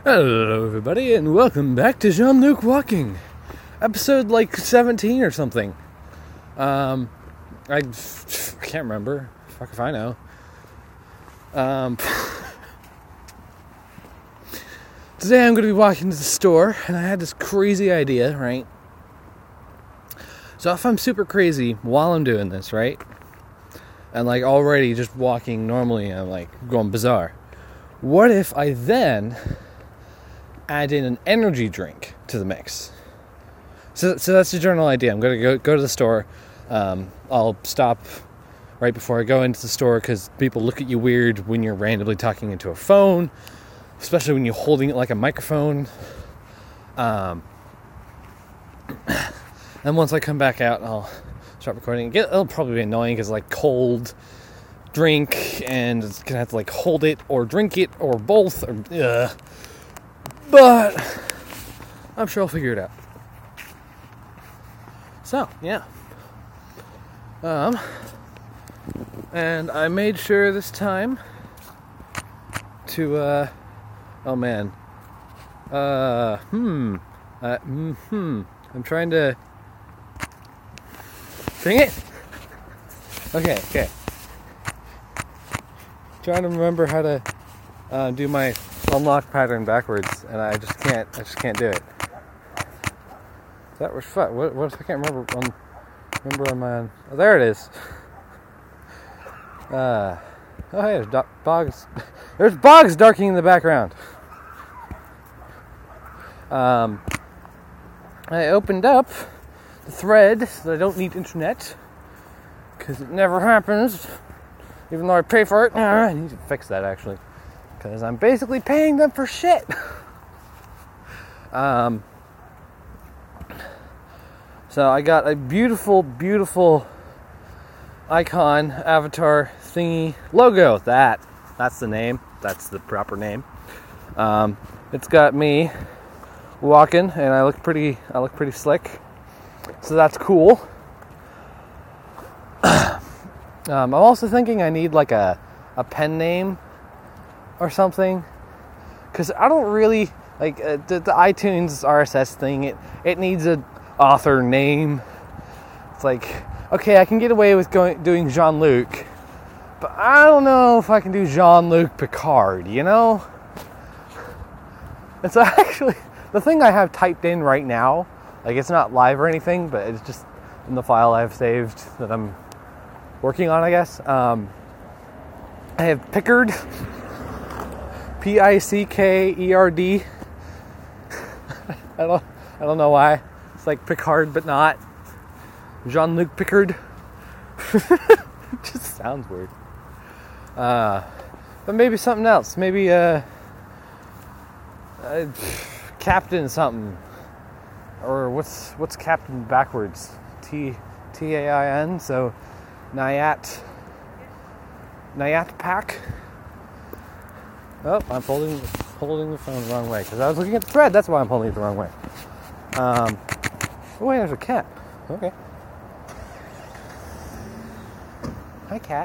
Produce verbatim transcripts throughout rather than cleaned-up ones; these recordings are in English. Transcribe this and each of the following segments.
Hello everybody and welcome back to Jean-Luc Walking. Episode like seventeen or something. Um, I, I can't remember. Fuck if I know. Um, today I'm going to be walking to the store and I had this crazy idea, right? So if I'm super crazy while I'm doing this, right? And like already just walking normally and I'm like going bizarre. What if I then add in an energy drink to the mix? So, so that's the general idea. I'm going to go go to the store. Um, I'll stop right before I go into the store because people look at you weird when you're randomly talking into a phone, especially when you're holding it like a microphone. Um, and once I come back out, I'll start recording. It it'll probably be annoying because like cold drink and it's gonna have to like hold it or drink it or both. Or, uh, but I'm sure I'll figure it out. So, yeah. Um, and I made sure this time to, uh, oh man. Uh, hmm. Uh, hmm. I'm trying to, dang it. Okay, okay. Trying to remember how to, uh, do my unlock pattern backwards, and I just can't, I just can't do it. That was fun. What, what, I can't remember on, remember on my, oh, there it is. Uh, oh hey, there's do- bogs, there's bogs darking in the background. Um, I opened up the thread so that I don't need internet, because it never happens, even though I pay for it. I need to fix that actually, because I'm basically paying them for shit. um, So I got a beautiful, beautiful icon, avatar, thingy, logo. That, that's the name. That's the proper name. Um, it's got me walking, and I look pretty, I look pretty slick. So that's cool. um, I'm also thinking I need like a, a pen name or something. Because I don't really, like, uh, the, the iTunes R S S thing, it, it needs a author name. It's like, okay, I can get away with going doing Jean-Luc, but I don't know if I can do Jean-Luc Picard, you know? It's actually the thing I have typed in right now. Like, it's not live or anything, but it's just in the file I've saved that I'm working on, I guess. Um, I have Pickard, P I C K E R D. I don't, I don't know why. It's like Picard, but not. Jean-Luc Pickard. It just sounds weird. Uh, but maybe something else. Maybe uh, uh, Captain something. Or what's what's Captain backwards? T T A I N. So Nayat Nayat Pack. Oh, I'm holding holding the phone the wrong way because I was looking at the thread. That's why I'm holding it the wrong way. Um. Oh wait, there's a cat. Okay. Hi, cat.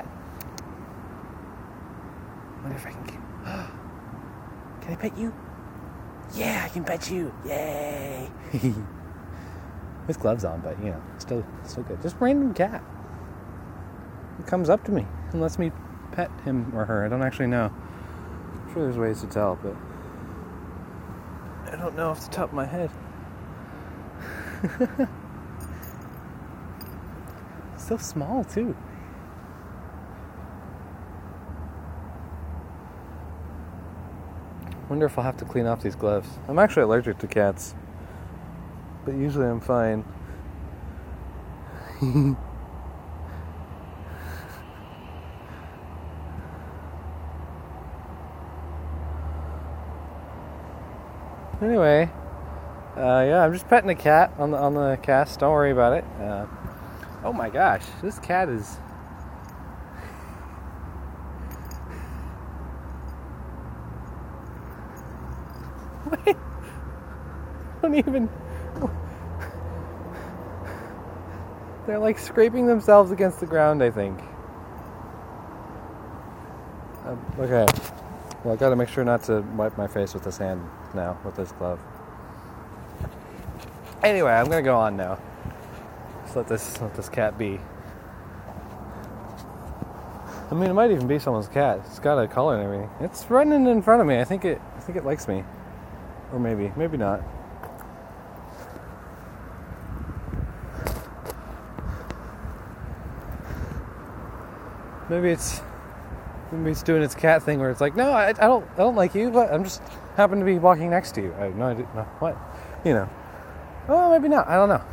Wonder if I can get... Can I pet you? Yeah, I can pet you. Yay! With gloves on, but you know, still, still good. Just random cat. It comes up to me and lets me pet him or her. I don't actually know. I'm sure there's ways to tell, but I don't know off the top of my head. So small too. Wonder if I'll have to clean off these gloves. I'm actually allergic to cats, but usually I'm fine. Anyway. Uh, yeah, I'm just petting a cat on the on the cast. Don't worry about it. Uh, oh my gosh, this cat is. Wait, don't even. They're like scraping themselves against the ground, I think. Um, okay, Well, I gotta make sure not to wipe my face with this hand now, with this glove. Anyway, I'm gonna go on now. Just let this let this cat be. I mean, it might even be someone's cat. It's got a collar and everything. It's running in front of me. I think it I think it likes me. Or maybe, maybe not. Maybe it's maybe it's doing its cat thing where it's like, no, I, I don't I don't like you, but I'm just happen to be walking next to you. I have no idea. No, what? You know. Oh, maybe not. I don't know.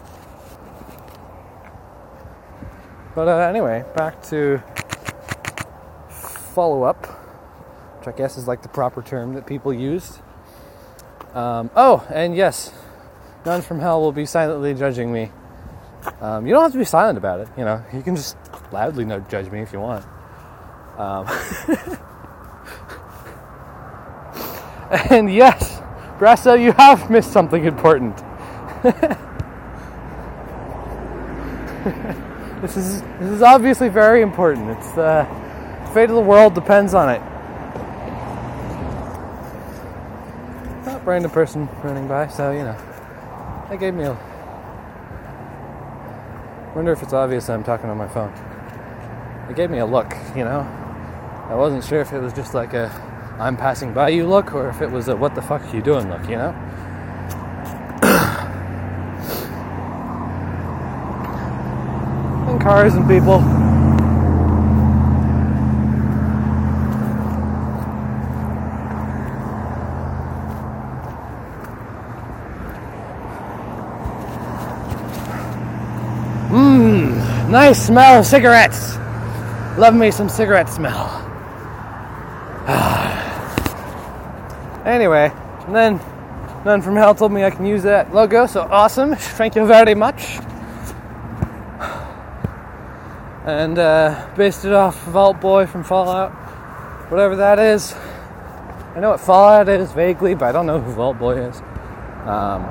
But uh, anyway, back to follow-up, which I guess is like the proper term that people used. Um, oh, and yes, none from hell will be silently judging me. Um, you don't have to be silent about it, you know. You can just loudly no judge me if you want. Um, and yes, Brasso, you have missed something important. This is this is obviously very important. It's the fate of the world depends on it. Not random person running by, so you know. They gave me a. Wonder if it's obvious that I'm talking on my phone. They gave me a look, you know. I wasn't sure if it was just like a I'm passing by you look, or if it was a what the fuck are you doing look, you know. And cars and people. Mmm, nice smell of cigarettes. Love me some cigarette smell. Anyway, and then None from Hell told me I can use that logo, so awesome. Thank you very much. And uh, based it off Vault Boy from Fallout, whatever that is. I know what Fallout is vaguely, but I don't know who Vault Boy is. Um,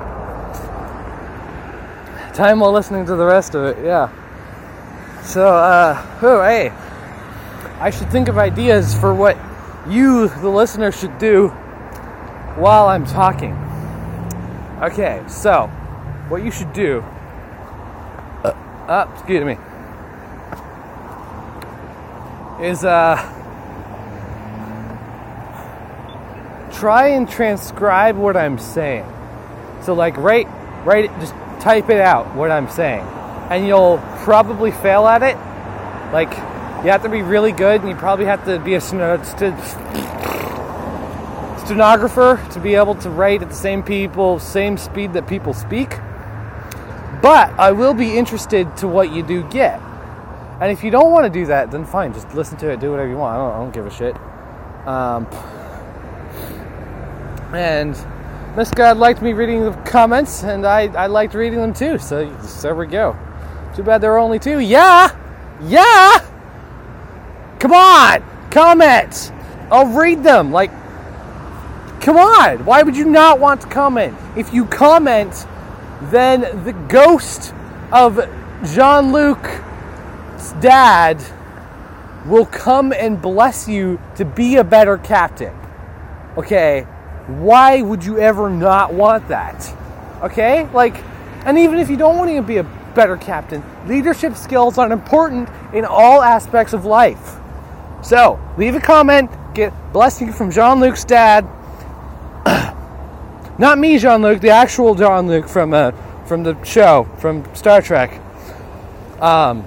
time while listening to the rest of it, yeah. So, uh, oh, hey, I should think of ideas for what you, the listener, should do while I'm talking. Okay, so, what you should do, uh, uh, excuse me, is, uh, try and transcribe what I'm saying. So, like, write, write it, just type it out, what I'm saying. And you'll probably fail at it. Like, you have to be really good, and you probably have to be a sten- st- stenographer to be able to write at the same people, same speed that people speak. But I will be interested to what you do get. And if you don't want to do that, then fine, just listen to it, do whatever you want. I don't, I don't give a shit. Um, and Miss God liked me reading the comments, and I, I liked reading them too, so there we go. Too bad there were only two. Yeah! Yeah! Come on! Comment! I'll read them. Like, come on! Why would you not want to comment? If you comment, then the ghost of Jean-Luc's dad will come and bless you to be a better captain. Okay? Why would you ever not want that? Okay? Like, and even if you don't want to be a better captain, leadership skills are important in all aspects of life. So, leave a comment, get blessing from Jean-Luc's dad. Not me, Jean-Luc, the actual Jean-Luc from uh, from the show, from Star Trek. Um,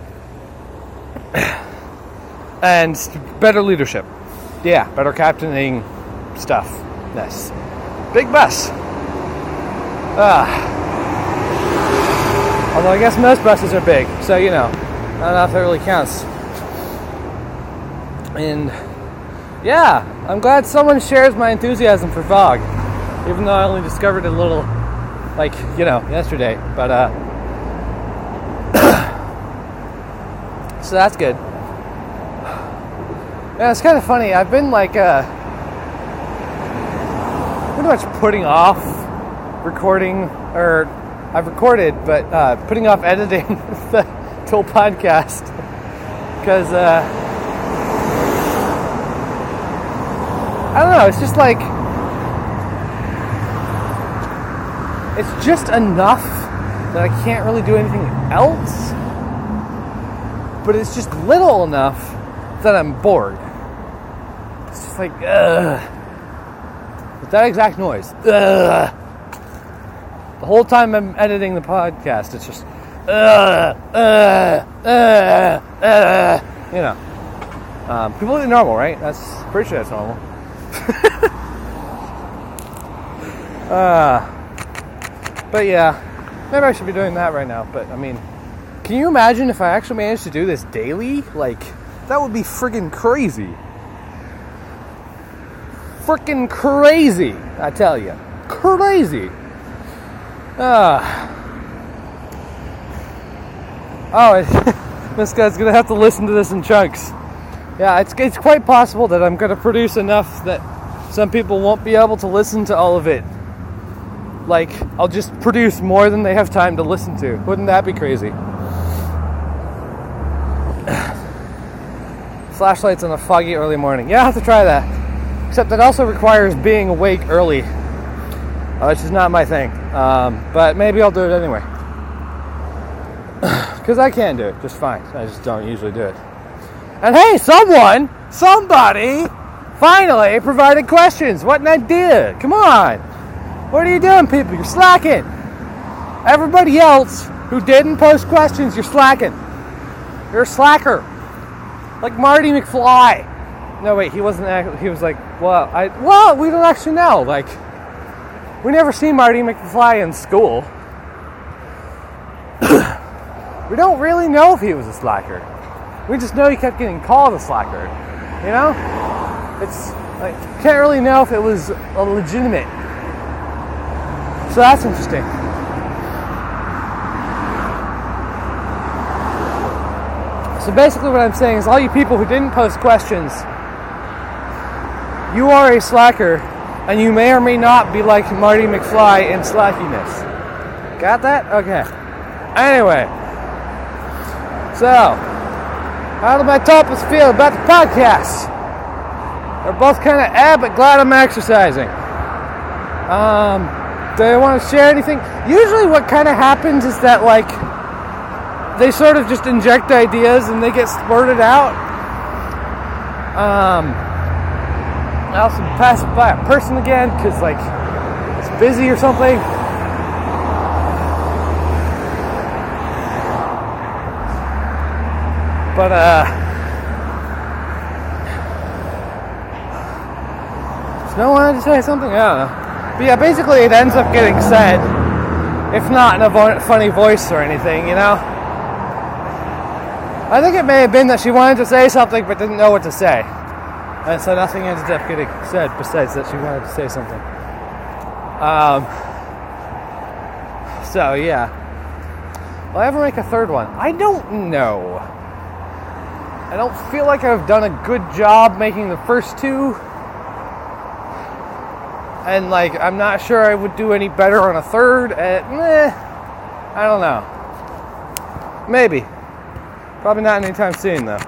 and better leadership. Yeah, better captaining stuff. Nice. Big bus. Ah. Although I guess most buses are big, so you know, I don't know if that really counts. And yeah, I'm glad someone shares my enthusiasm for Vogue, even though I only discovered it a little, like, you know, yesterday. But uh, so that's good. Yeah, it's kind of funny. I've been like uh, pretty much putting off recording, or I've recorded, but uh, putting off editing the whole podcast, because uh, I don't know, it's just like, it's just enough that I can't really do anything else, but it's just little enough that I'm bored. It's just like, ugh. With that exact noise, ugh. The whole time I'm editing the podcast, it's just, ugh, ugh, ugh, ugh. You know, um, completely normal, right? That's, pretty sure that's normal. uh, but yeah, maybe I should be doing that right now. But I mean, can you imagine if I actually managed to do this daily? Like, that would be friggin' crazy. Frickin' crazy, I tell you. Crazy. Uh, oh, it, this guy's gonna have to listen to this in chunks. Yeah, it's it's quite possible that I'm gonna produce enough that some people won't be able to listen to all of it. Like, I'll just produce more than they have time to listen to. Wouldn't that be crazy? Flashlights on a foggy early morning. Yeah, I have to try that. Except that also requires being awake early, uh, which is not my thing. Um, but maybe I'll do it anyway. Because I can do it just fine. I just don't usually do it. And hey, someone, somebody, finally provided questions. What an idea. Come on. What are you doing, people? You're slacking. Everybody else who didn't post questions, you're slacking. You're a slacker. Like Marty McFly. No, wait, he wasn't actually, he was like, well, I, well, we don't actually know. Like, we never seen Marty McFly in school. We don't really know if he was a slacker. We just know he kept getting called a slacker. You know? It's, like, can't really know if it was a legitimate. So that's interesting. So basically what I'm saying is all you people who didn't post questions, you are a slacker, and you may or may not be like Marty McFly in slackiness. Got that? Okay. Anyway. So, how do my topics feel about the podcast? They're both kind of eh, but glad I'm exercising. Um, do they want to share anything? Usually what kind of happens is that, like, they sort of just inject ideas and they get splurted out. Um... I also pass by a person again because, like, it's busy or something. But, uh, does no one want to say something? I don't know. But yeah, basically it ends up getting said, if not in a vo- funny voice or anything, you know? I think it may have been that she wanted to say something but didn't know what to say. And so nothing ended up getting said besides that she wanted to say something. Um, so, yeah. Will I ever make a third one? I don't know. I don't feel like I've done a good job making the first two. And, like, I'm not sure I would do any better on a third. And, eh, I don't know. Maybe. Probably not anytime soon, though.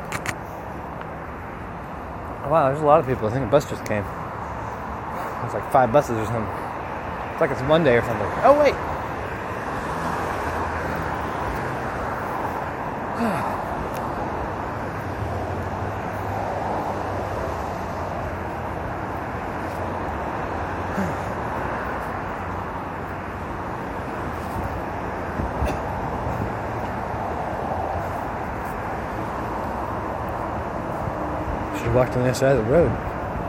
Wow, there's a lot of people. I think a bus just came. There's like five buses or something. It's like it's Monday or something. Oh, wait. Walked on the other side of the road.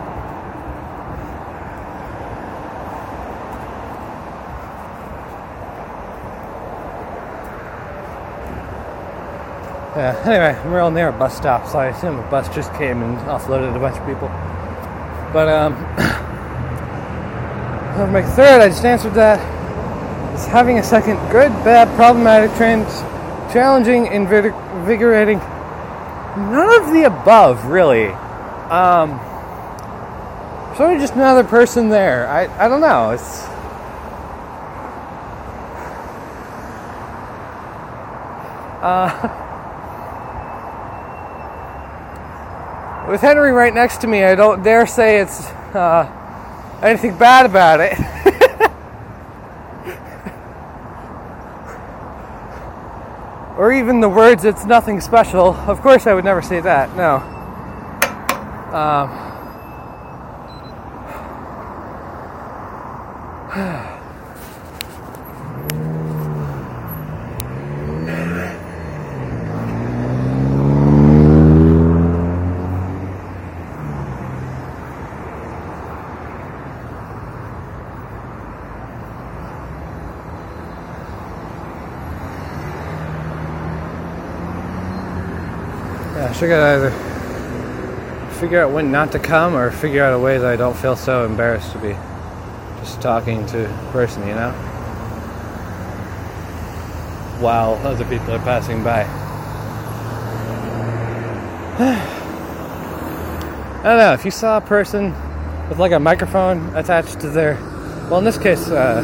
Yeah, anyway, we're all near a bus stop, so I assume a bus just came and offloaded a bunch of people. But, um, I'll make a third, I just answered that. Is having a second good, bad, problematic, trans, challenging, invigorating? None of the above, really. Um, sort of just another person there. I, I don't know. It's uh, with Henry right next to me, I don't dare say it's uh, anything bad about it. Or even the words, it's nothing special. Of course I would never say that, no. Um, yeah, I should either figure out when not to come or figure out a way that I don't feel so embarrassed to be just talking to a person, you know? While other people are passing by. I don't know, if you saw a person with like a microphone attached to their, well in this case, uh,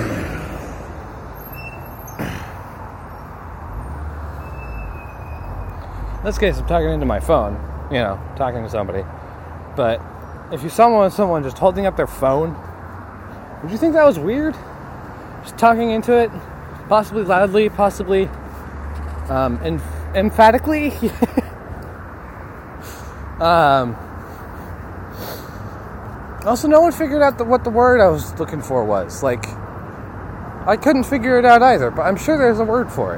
in this case I'm talking into my phone, you know, talking to somebody, but if you saw someone just holding up their phone, would you think that was weird? Just talking into it, possibly loudly, possibly um, emph- emphatically. um, also, no one figured out the, what the word I was looking for was. Like, I couldn't figure it out either, but I'm sure there's a word for it.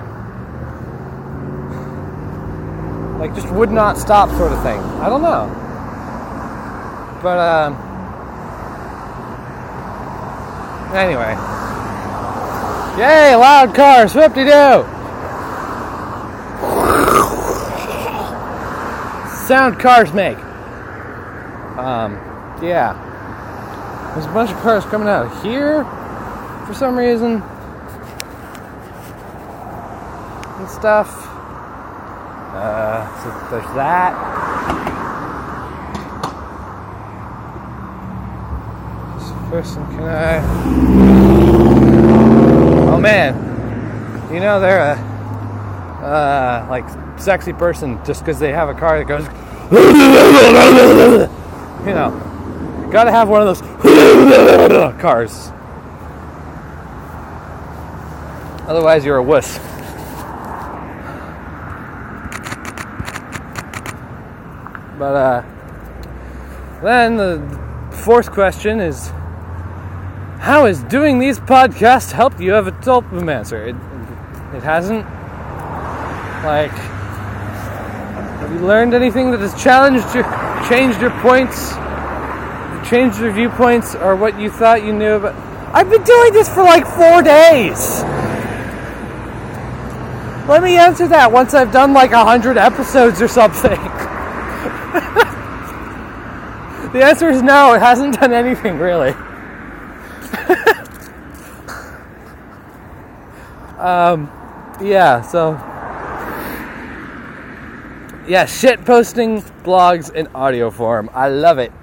Like, just would not stop sort of thing. I don't know. But, um... anyway. Yay, loud cars, whoop-de-doo! Sound cars make. Um, yeah. There's a bunch of cars coming out of here for some reason. And stuff. Uh, so there's that. This person, can I? Oh man, you know they're a uh, like sexy person just because they have a car that goes. You know, gotta have one of those cars. Otherwise, you're a wuss. But uh, then the fourth question is, how has doing these podcasts helped you? Have a told answer. It, it hasn't. Like, have you learned anything that has challenged your, changed your points, changed your viewpoints, or what you thought you knew about? I've been doing this for like four days. Let me answer that once I've done like a hundred episodes or something. The answer is no, it hasn't done anything, really. um, yeah, so... Yeah, shit posting blogs in audio form. I love it.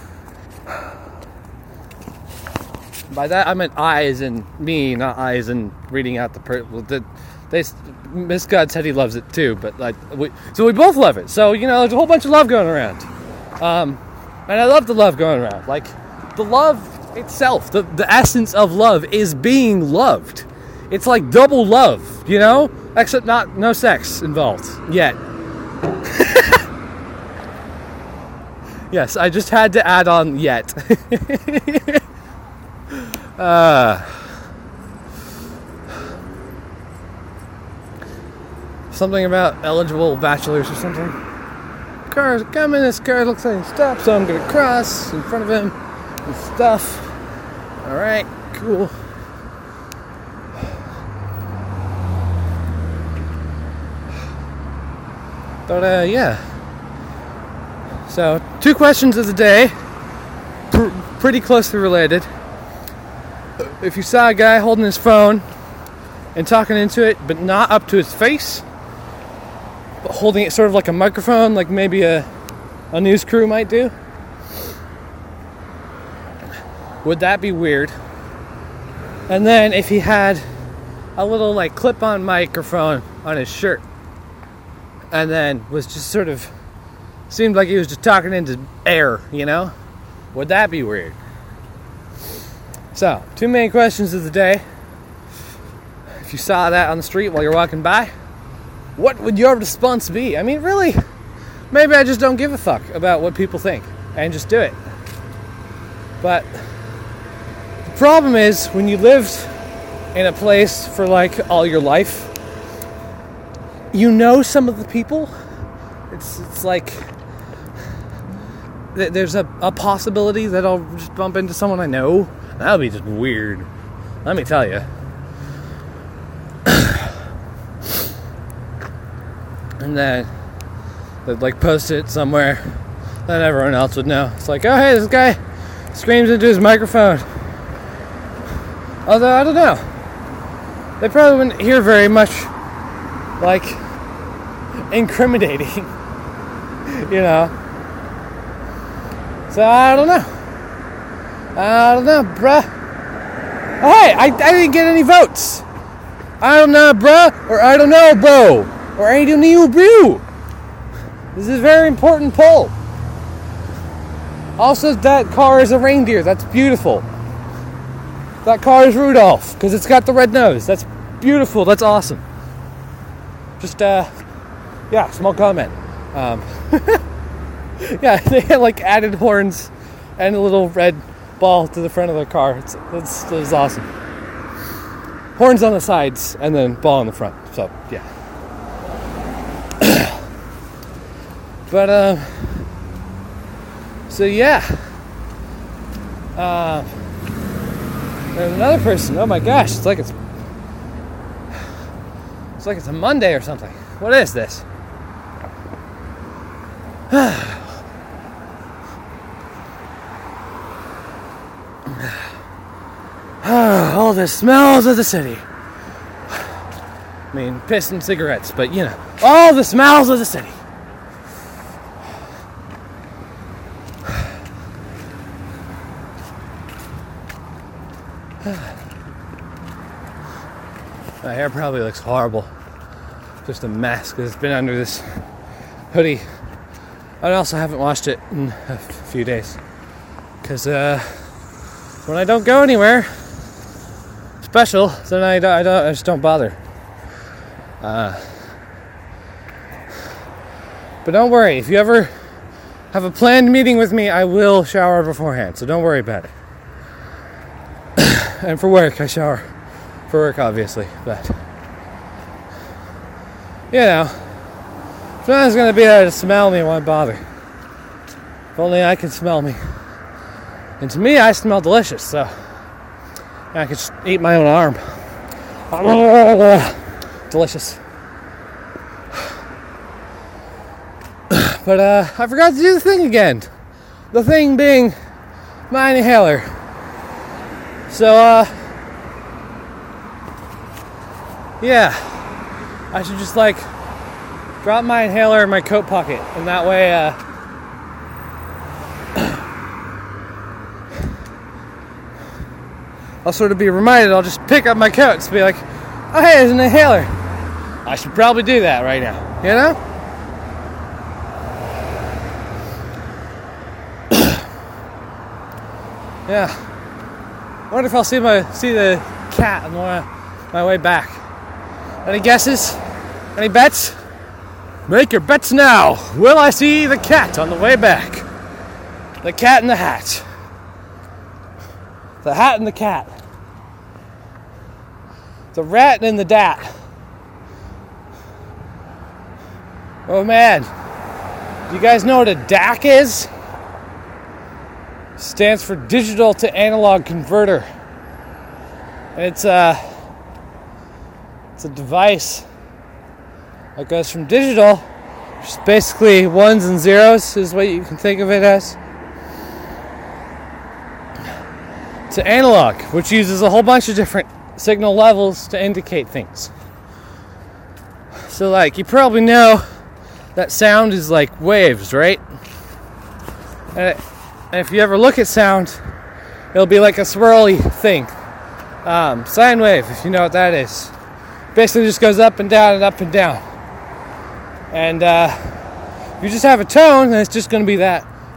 By that, I meant I as in me, not I as in reading out the... Per- well, the they, Miss God said he loves it too, but like... We, so we both love it. So, you know, there's a whole bunch of love going around. Um... And I love the love going around. Like, the love itself, the, the essence of love is being loved. It's like double love, you know? Except not, no sex involved, yet. Yes, I just had to add on yet. uh, something about eligible bachelors or something. Cars are coming, this car looks like he stopped, so I'm gonna cross in front of him and stuff. Alright, cool. But, uh, yeah. So, two questions of the day, pr- pretty closely related. If you saw a guy holding his phone and talking into it, but not up to his face, but holding it sort of like a microphone, like maybe a, a news crew might do, would that be weird? And then if he had a little like clip-on microphone on his shirt, and then was just sort of seemed like he was just talking into air, you know, Would that be weird? So, two main questions of the day. If you saw that on the street while you're walking by, what would your response be? I mean, really, maybe I just don't give a fuck about what people think and just do it. But the problem is, when you lived in a place for like all your life, you know some of the people. It's it's like th- there's a, a possibility that I'll just bump into someone I know. That would be just weird. Let me tell you. And then they'd like post it somewhere that everyone else would know. It's like, oh hey, this guy screams into his microphone. Although I don't know, they probably wouldn't hear very much like incriminating, you know. So I don't know. I don't know, bruh. Oh, hey, I, I didn't get any votes. I don't know, bruh, or I don't know, bro. Or I don't know, bro. This is a very important poll. Also, that car is a reindeer. That's beautiful. That car is Rudolph, because it's got the red nose. That's beautiful. That's awesome. Just, uh, yeah, small comment. Um, yeah, they had, like, added horns and a little red ball to the front of the car. It's, it's, it's awesome. Horns on the sides, and then ball in the front. So, yeah. But, um, so yeah. Uh, there's another person. Oh my gosh, it's like it's, it's like it's a Monday or something. What is this? All the smells of the city. I mean, piss and cigarettes, but you know, all the smells of the city. My hair probably looks horrible. Just a mess because it's been under this hoodie. I also haven't washed it in a few days. Because uh, when I don't go anywhere special, then I, don't, I, don't, I just don't bother. Uh, but don't worry. If you ever have a planned meeting with me, I will shower beforehand. So don't worry about it. And for work, I shower. For work, obviously, but you know, if no one's gonna be there to smell me, why bother? If only I can smell me. And to me, I smell delicious, so I could just eat my own arm. Delicious. But uh, I forgot to do the thing again. The thing being my inhaler. So uh. Yeah, I should just like drop my inhaler in my coat pocket, and that way, uh, I'll sort of be reminded. I'll just pick up my coat and be like, "Oh, hey, there's an inhaler." I should probably do that right now, you know? Yeah. I wonder if I'll see my see the cat on my my way back. Any guesses? Any bets? Make your bets now. Will I see the cat on the way back? The cat and the hat. The hat and the cat. The rat and the dat. Oh man. Do you guys know what a D A C is? Stands for digital to analog converter. It's uh It's a device that goes from digital, which is basically ones and zeros, is what you can think of it as, to analog, which uses a whole bunch of different signal levels to indicate things. So, like, you probably know that sound is like waves, right? And, it, and if you ever look at sound, it'll be like a swirly thing. Um, sine wave, if you know what that is. Basically just goes up and down and up and down. And uh, if you just have a tone, then it's just going to be that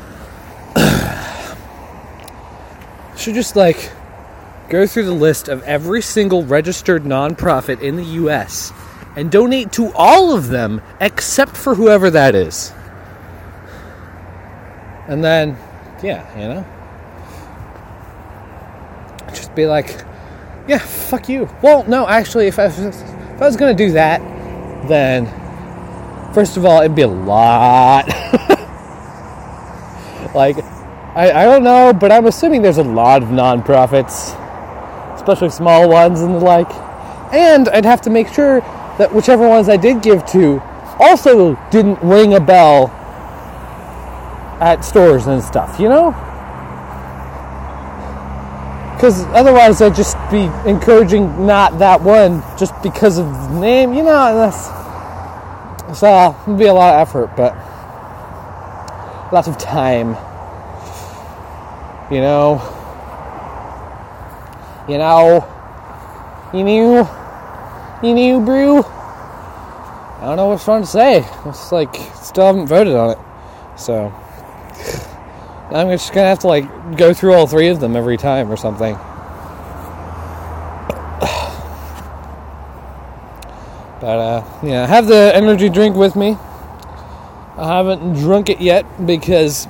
should just, like, go through the list of every single registered nonprofit in the U S and donate to all of them except for whoever that is. And then, yeah, you know, just be like, yeah, fuck you. Well, no, actually, if I, if I was going to do that, then, first of all, it'd be a lot. Like, I, I don't know, but I'm assuming there's a lot of nonprofits, especially small ones and the like. And I'd have to make sure that whichever ones I did give to also didn't ring a bell at stores and stuff, you know? Because otherwise I'd just be encouraging not that one just because of the name, you know? That's, so it'd be a lot of effort, but lots of time, you know? You know? You knew? You knew, brew? I don't know what's wrong to say. It's like, still haven't voted on it. So, I'm just gonna have to, like, go through all three of them every time or something. But, uh, yeah, I have the energy drink with me. I haven't drunk it yet because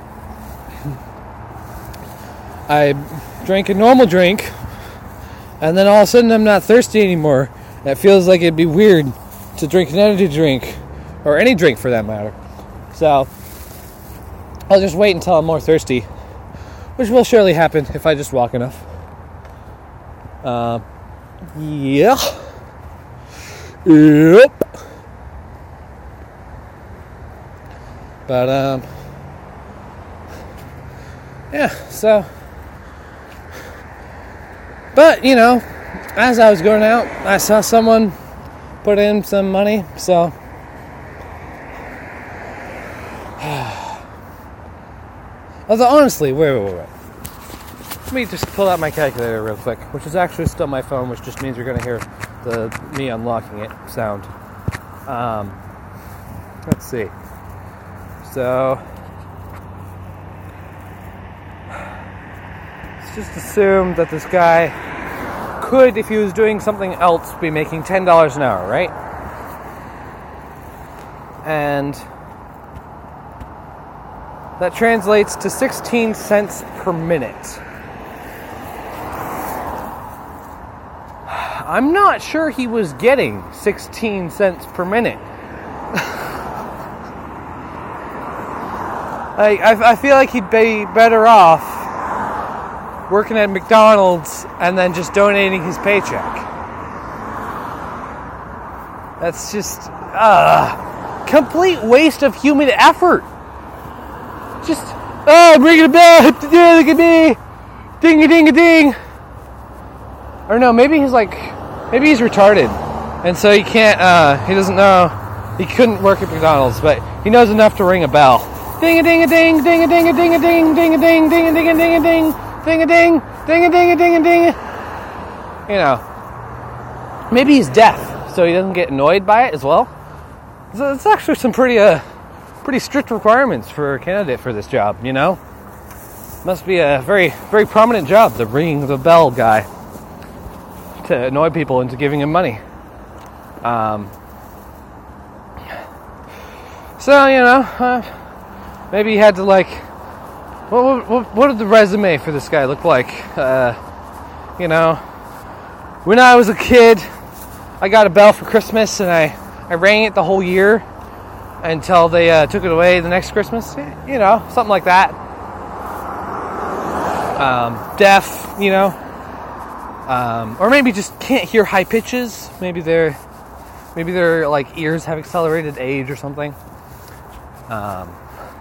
I drank a normal drink and then all of a sudden I'm not thirsty anymore. It feels like it'd be weird to drink an energy drink, or any drink for that matter. So, I'll just wait until I'm more thirsty, which will surely happen if I just walk enough. Uh, yeah. Yep. But, um, yeah, so, but, you know, as I was going out, I saw someone put in some money, so, although honestly, wait, wait, wait, wait. Let me just pull out my calculator real quick, which is actually still my phone, which just means you're going to hear the me unlocking it sound. Um, let's see. So, let's just assume that this guy could, if he was doing something else, be making ten dollars an hour, right? And that translates to sixteen cents per minute. I'm not sure he was getting sixteen cents per minute. Like, I, I feel like he'd be better off working at McDonald's and then just donating his paycheck. That's just uh complete waste of human effort. Just, oh, I'm ringing a bell. Yeah, look at me. Ding a ding a ding. Or no, maybe he's like, maybe he's retarded, and so he can't. Uh, he doesn't know. He couldn't work at McDonald's, but he knows enough to ring a bell. Ding a ding a ding, ding a ding a ding a ding, ding a ding, ding a ding a ding a ding, ding a ding, ding a ding a ding a ding. You know, maybe he's deaf, so he doesn't get annoyed by it as well. So it's actually some pretty uh, pretty strict requirements for a candidate for this job. You know, must be a very very prominent job, the ringing the bell guy, to annoy people into giving him money. Um. So you know. Uh, Maybe he had to, like, what, what, what did the resume for this guy look like? Uh, you know, when I was a kid, I got a bell for Christmas, and I, I rang it the whole year until they uh, took it away the next Christmas. You know, something like that. Um, deaf, you know. Um, or maybe just can't hear high pitches. Maybe they're, maybe their, like, ears have accelerated age or something. Um...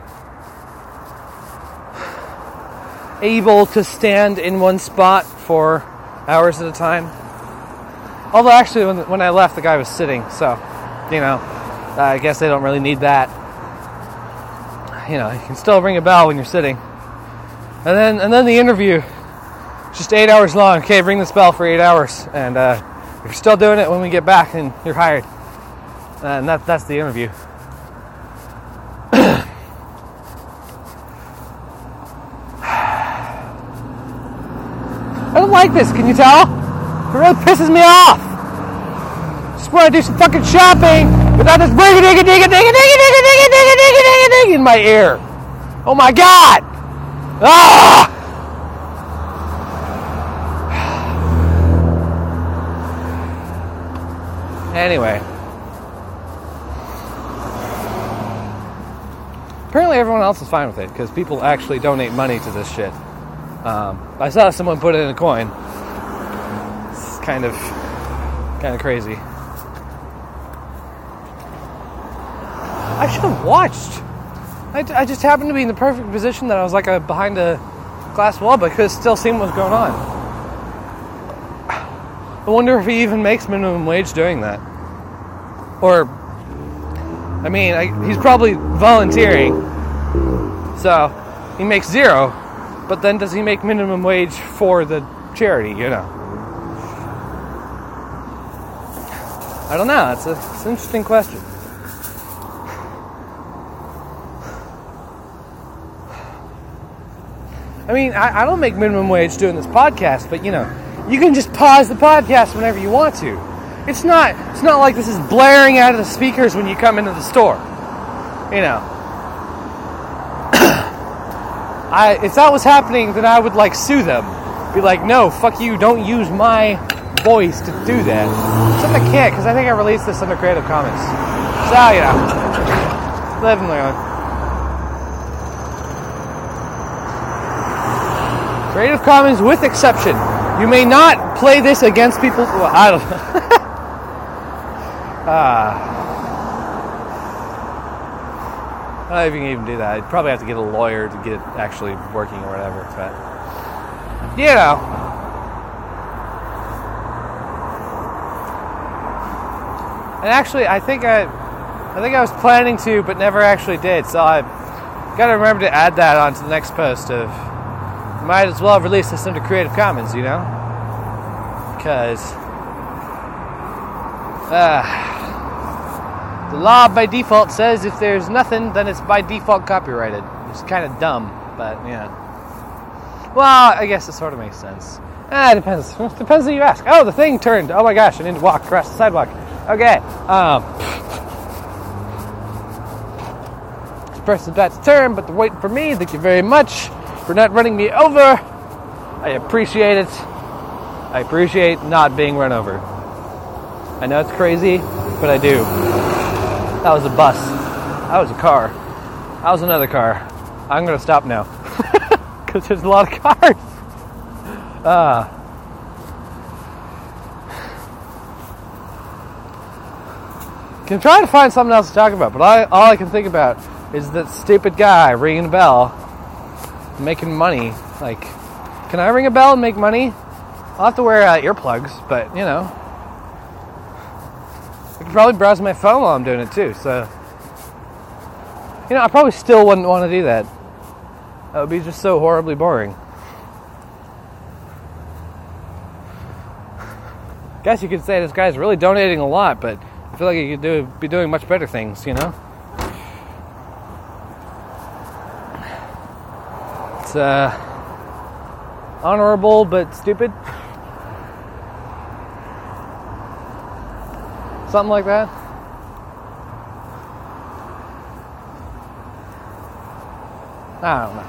Able to stand in one spot for hours at a time. Although actually when when I left the guy was sitting, so you know, I guess they don't really need that. You know, you can still ring a bell when you're sitting. And then and then the interview, just eight hours long. Okay, ring this bell for eight hours, and uh, if you're still doing it when we get back, then you're hired. And that that's the interview. don't like this, can you tell? It really pisses me off. Just want to do some fucking shopping without this ring a ding a ding a ding a ding a ding a ding a ding a ding a ding a ding in my ear. Oh my god! Ah! Anyway. Apparently everyone else is fine with it because people actually donate money to this shit. Um, I saw someone put in a coin. It's kind of, kind of crazy. I should have watched. I, I just happened to be in the perfect position that I was like a, behind a glass wall, but could still see what was going on. I wonder if he even makes minimum wage doing that. Or, I mean, I, he's probably volunteering, so he makes zero, but then does he make minimum wage for the charity, you know? I don't know, it's, a, it's an interesting question. I mean, I, I don't make minimum wage doing this podcast, but you know, you can just pause the podcast whenever you want to. It's not it's not like this is blaring out of the speakers when you come into the store. You know. I if that was happening, then I would like sue them. Be like, no, fuck you, don't use my voice to do that. Except I can't, because I think I released this under Creative Commons. So, you know. Live and learn. Creative Commons with exception. You may not play this against people. Well, I don't know. Ah. I don't know if you can even do that. I'd probably have to get a lawyer to get it actually working or whatever. But, you know. And actually, I think I, I think I was planning to, but never actually did. So I got to remember to add that onto the next post of. Might as well release this under Creative Commons, you know? Because uh, the law by default says if there's nothing, then it's by default copyrighted. It's kind of dumb, but yeah. Well, I guess it sort of makes sense. Ah, it depends. It depends who you ask. Oh, the thing turned. Oh my gosh, I need to walk across the sidewalk. Okay. Um, this person's about to turn, but they're waiting for me. Thank you very much for not running me over. I appreciate it. I appreciate not being run over. I know it's crazy, but I do. That was a bus. That was a car. That was another car. I'm going to stop now. Because there's a lot of cars. Uh, can try to find something else to talk about, but I, all I can think about is that stupid guy ringing a bell, making money. Like, can I ring a bell and make money? I'll have to wear uh, earplugs, but you know, I could probably browse my phone while I'm doing it too. So, you know, I probably still wouldn't want to do that. That would be just so horribly boring. Guess you could say this guy's really donating a lot, but I feel like he could do be doing much better things, you know? It's uh, honorable but stupid. Something like that. I don't know.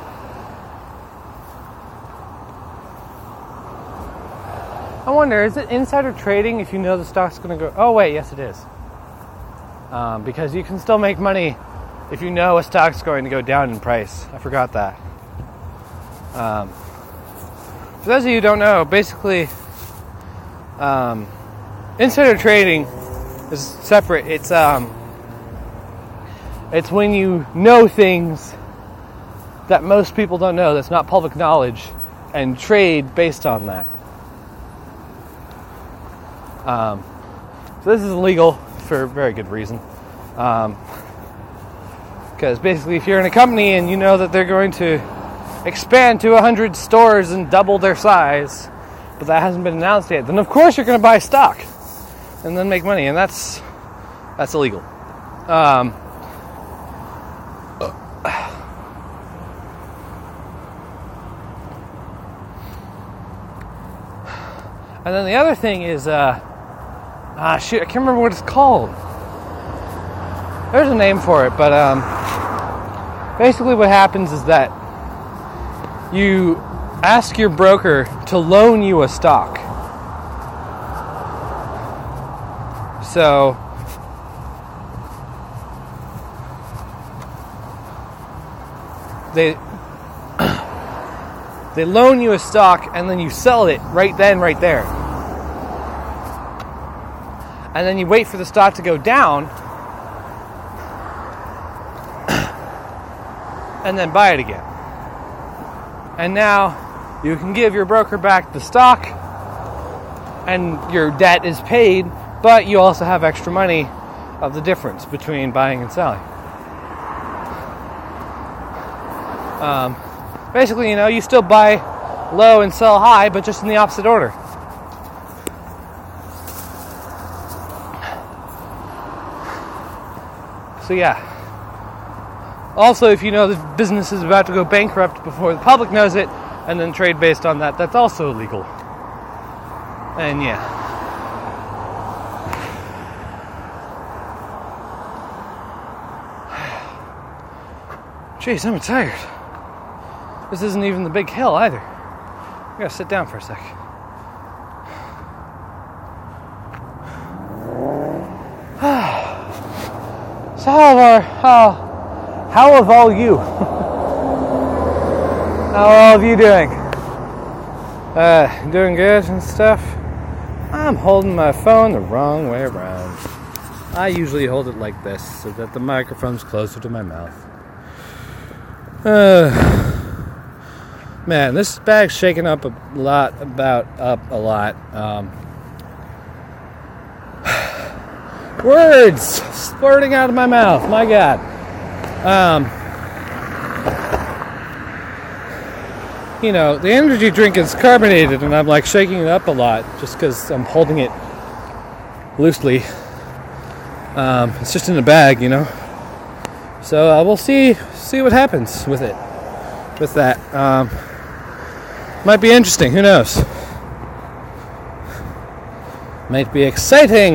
I wonder, is it insider trading if you know the stock's going to go... Oh, wait, yes it is. Um, because you can still make money if you know a stock's going to go down in price. I forgot that. Um, for those of you who don't know, basically, um, insider trading is separate. It's um, it's when you know things that most people don't know, that's not public knowledge, and trade based on that. Um, so this is illegal for a very good reason. Um, because basically if you're in a company and you know that they're going to expand to one hundred stores and double their size, but that hasn't been announced yet, then of course you're going to buy stock and then make money, and that's that's illegal. Um, And then the other thing is, uh, ah, shoot, I can't remember what it's called. There's a name for it, but um, basically what happens is that you ask your broker to loan you a stock. So they they loan you a stock and then you sell it right then, right there. And then you wait for the stock to go down and then buy it again. And now you can give your broker back the stock and your debt is paid, but you also have extra money of the difference between buying and selling. Um, basically, you know, you still buy low and sell high, but just in the opposite order. So yeah. Also, if you know the business is about to go bankrupt before the public knows it, and then trade based on that, that's also illegal. And yeah. Jeez, I'm tired. This isn't even the big hill either. I gotta sit down for a sec. So how are how how have all you? How are all of you doing? Uh, doing good and stuff? I'm holding my phone the wrong way around. I usually hold it like this so that the microphone's closer to my mouth. Uh, man, this bag's shaking up a lot, about up a lot. Um, words splurting out of my mouth, my God. Um, you know, the energy drink is carbonated and I'm like shaking it up a lot just because I'm holding it loosely. Um, it's just in a bag, you know. So uh, we'll see see what happens with it, with that. Um, might be interesting. Who knows? Might be exciting.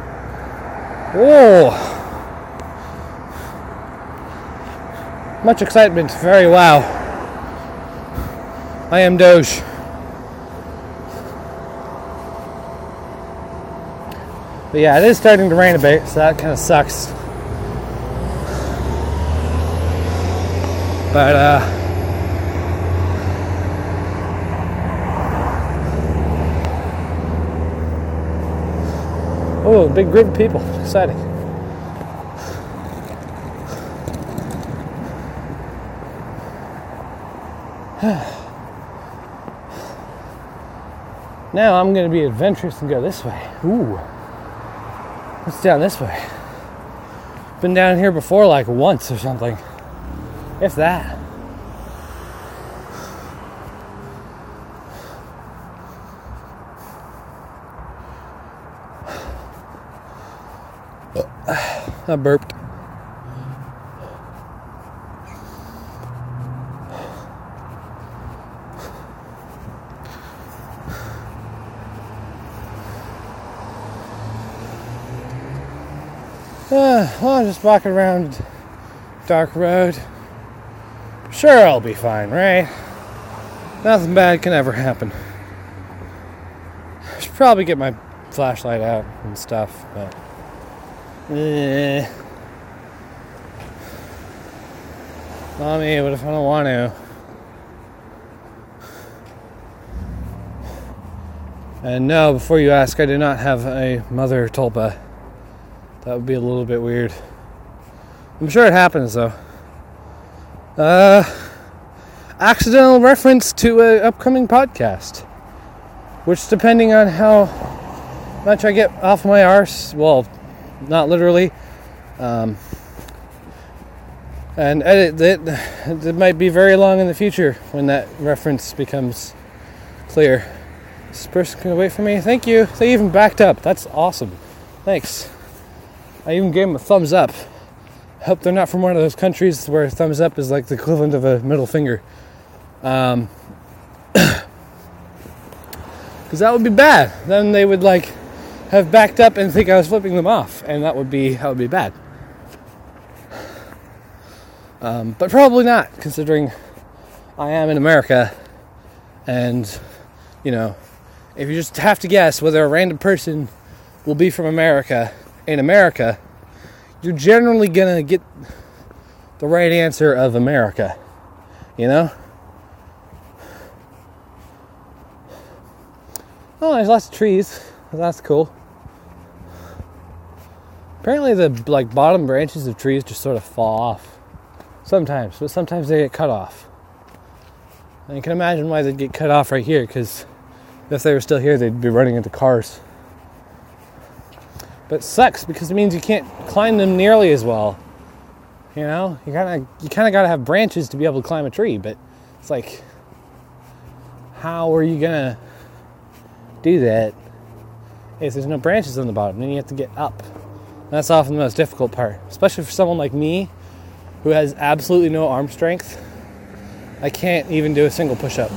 Oh, much excitement. Very wow. I am Doge. But yeah, it is starting to rain a bit, so that kind of sucks. But, uh, oh, a big group of people. Exciting. Now I'm going to be adventurous and go this way. Ooh. What's down this way? Been down here before like once or something. If that. I burped. Uh, well, I'm just walking around dark road. Sure, I'll be fine, right? Nothing bad can ever happen. I should probably get my flashlight out and stuff, but eh. Not me, what if I don't want to? And no, before you ask, I do not have a mother tulpa. That would be a little bit weird. I'm sure it happens, though. Uh, accidental reference to an upcoming podcast, which, depending on how much I get off my arse, well, not literally, um, and edit it, it might be very long in the future when that reference becomes clear. Is this person gonna wait for me? Thank you. They even backed up. That's awesome. Thanks. I even gave them a thumbs up. Hope they're not from one of those countries where a thumbs up is like the equivalent of a middle finger. Um, because Because that would be bad. Then they would like have backed up and think I was flipping them off, and that would be that would be bad. Um, but probably not, considering I am in America, and you know, if you just have to guess whether a random person will be from America in America, you're generally gonna get the right answer of America. You know? Oh, there's lots of trees. That's cool. Apparently the like bottom branches of trees just sort of fall off. Sometimes, but sometimes they get cut off. And you can imagine why they'd get cut off right here, because if they were still here, they'd be running into cars. But it sucks, because it means you can't climb them nearly as well. You know? You kind of you kind of got to have branches to be able to climb a tree, but it's like, how are you going to do that if there's no branches on the bottom? Then you have to get up. That's often the most difficult part, especially for someone like me who has absolutely no arm strength. I can't even do a single push-up.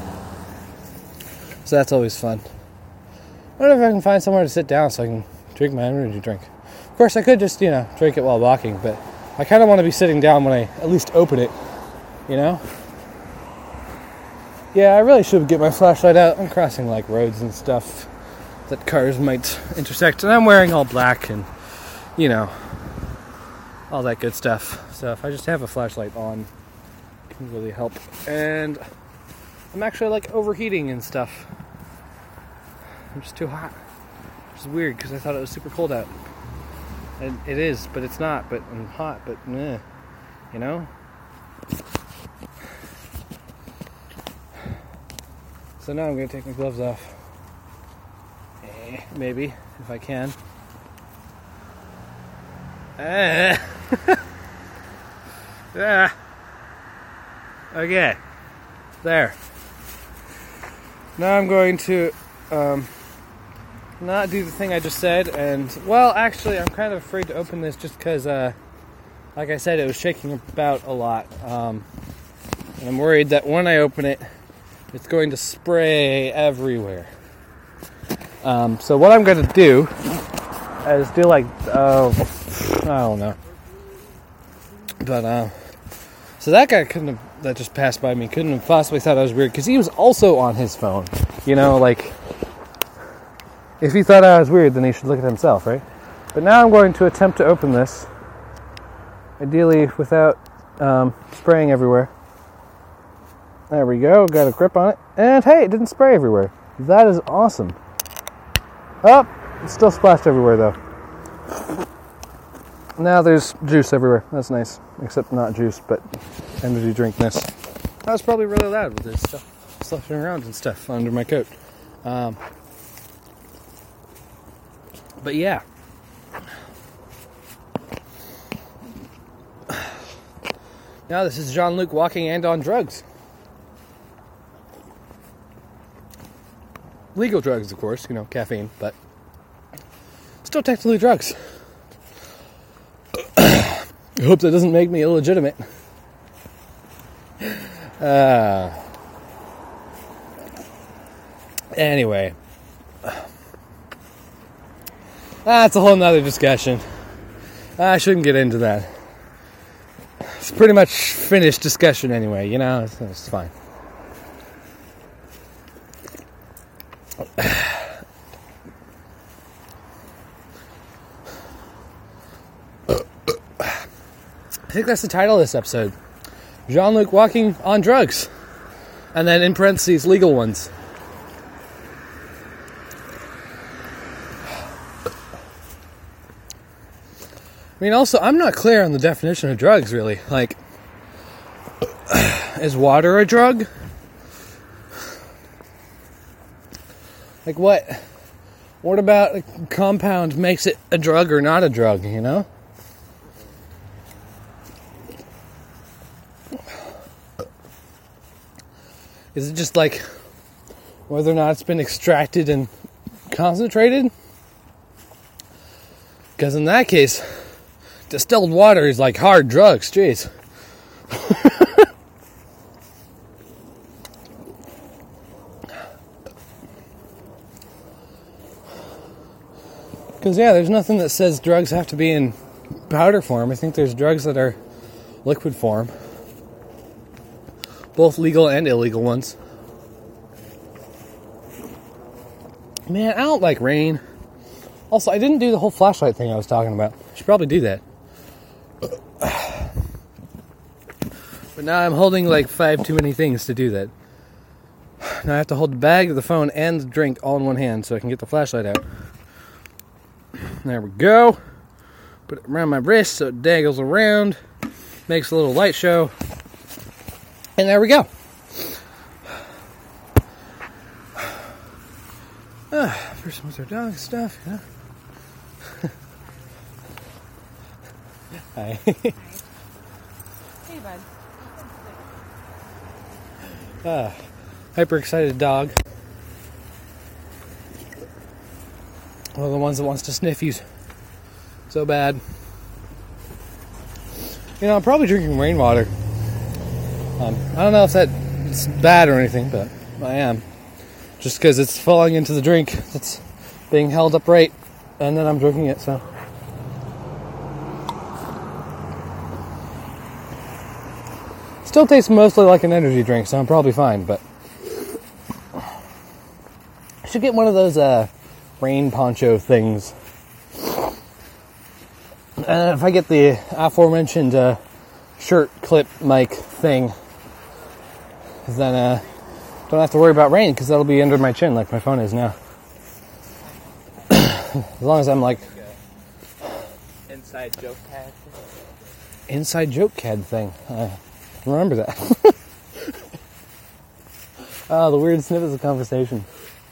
So that's always fun. I wonder if I can find somewhere to sit down so I can drink my energy drink. Of course, I could just, you know, drink it while walking, but I kind of want to be sitting down when I at least open it, you know? Yeah, I really should get my flashlight out. I'm crossing, like, roads and stuff that cars might intersect, and I'm wearing all black and, you know, all that good stuff. So if I just have a flashlight on, it can really help. And I'm actually, like, overheating and stuff. I'm just too hot. Which is weird, because I thought it was super cold out. And it is, but it's not. But I'm hot, but meh. You know? So now I'm going to take my gloves off. Eh, maybe, if I can. Eh. Ah. Okay. There. Now I'm going to um, not do the thing I just said, and, well, actually, I'm kind of afraid to open this just because, uh, like I said, it was shaking about a lot. Um, and I'm worried that when I open it, it's going to spray everywhere. Um, so what I'm going to do is do like, uh, I don't know. But, uh, so that guy couldn't have, that just passed by me, couldn't have possibly thought I was weird, because he was also on his phone. You know, like, if he thought I was weird, then he should look at himself, right? But now I'm going to attempt to open this, ideally without um, spraying everywhere. There we go, got a grip on it, and hey, it didn't spray everywhere. That is awesome. Oh, it's still splashed everywhere though. Now there's juice everywhere, that's nice. Except not juice, but energy drinkness. That was probably really loud with this stuff slushing around and stuff under my coat. Um, but yeah. Now this is Jean-Luc walking and on drugs. Legal drugs, of course, you know, caffeine, but still technically drugs. I hope that doesn't make me illegitimate. Uh, anyway. That's a whole nother discussion. I shouldn't get into that. It's pretty much finished discussion anyway, you know, it's, it's fine. I think that's the title of this episode. Jean-Luc walking on drugs. And then in parentheses, legal ones. I mean, also, I'm not clear on the definition of drugs, really. Like, is water a drug? Like, what? What about a compound makes it a drug or not a drug, you know? Is it just like whether or not it's been extracted and concentrated? Because in that case, distilled water is like hard drugs, jeez. Because, yeah, there's nothing that says drugs have to be in powder form. I think there's drugs that are liquid form. Both legal and illegal ones. Man, I don't like rain. Also, I didn't do the whole flashlight thing I was talking about. I should probably do that. But now I'm holding like five too many things to do that. Now I have to hold the bag, the phone, and the drink all in one hand so I can get the flashlight out. There we go. Put it around my wrist so it dangles around. Makes a little light show. And there we go. Ah, first one's our dog stuff, yeah. Hi. Hey, bud. Ah, hyper excited dog. One of the ones that wants to sniff you so bad. You know, I'm probably drinking rainwater. Um, I don't know if that's bad or anything, but I am. Just because it's falling into the drink that's being held upright, and then I'm drinking it, so. Still tastes mostly like an energy drink, so I'm probably fine, but I should get one of those uh, rain poncho things. And if I get the aforementioned uh, shirt clip mic thing, then uh, don't have to worry about rain, because that'll be under my chin like my phone is now. As long as I'm like... Inside joke pad. Inside joke cad thing. Uh, remember that. Oh, the weird snippets of conversation.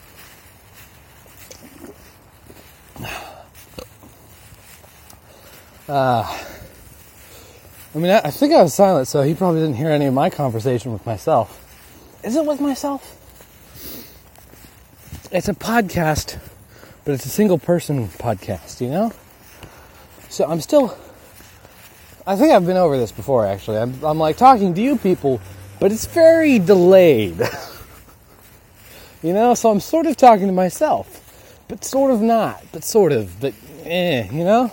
Uh, I mean, I, I think I was silent, so he probably didn't hear any of my conversation with myself. Is it with myself? It's a podcast, but it's a single person podcast, you know? So I'm still... I think I've been over this before, actually. I'm, I'm like talking to you people, but it's very delayed. You know, so I'm sort of talking to myself, but sort of not, but sort of, but eh, you know?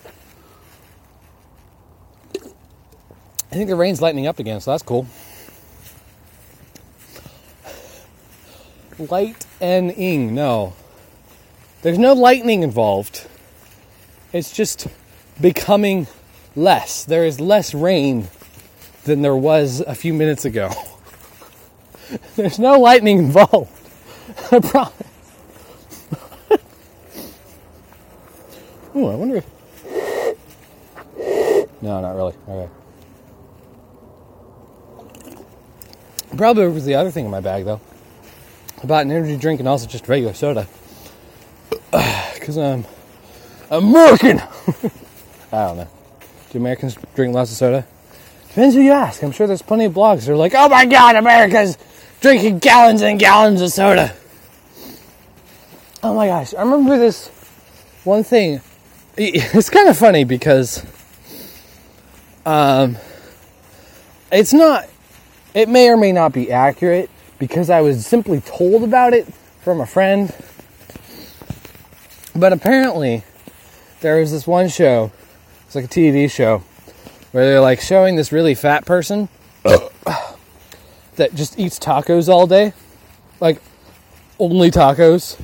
I think the rain's lightening up again, so that's cool. Lightening, no. There's no lightning involved. It's just becoming less. There is less rain than there was a few minutes ago. There's no lightning involved. I promise. Ooh, I wonder if... No, not really. Okay. Probably was the other thing in my bag, though. I bought an energy drink and also just regular soda. Because I'm American! I don't know. Do Americans drink lots of soda? Depends who you ask. I'm sure there's plenty of blogs that are like, oh my god, America's drinking gallons and gallons of soda. Oh my gosh. I remember this one thing. It's kind of funny because um, it's not, it may or may not be accurate because I was simply told about it from a friend. But apparently there was this one show, it's like a T V show, where they're like showing this really fat person that just eats tacos all day. Like, only tacos.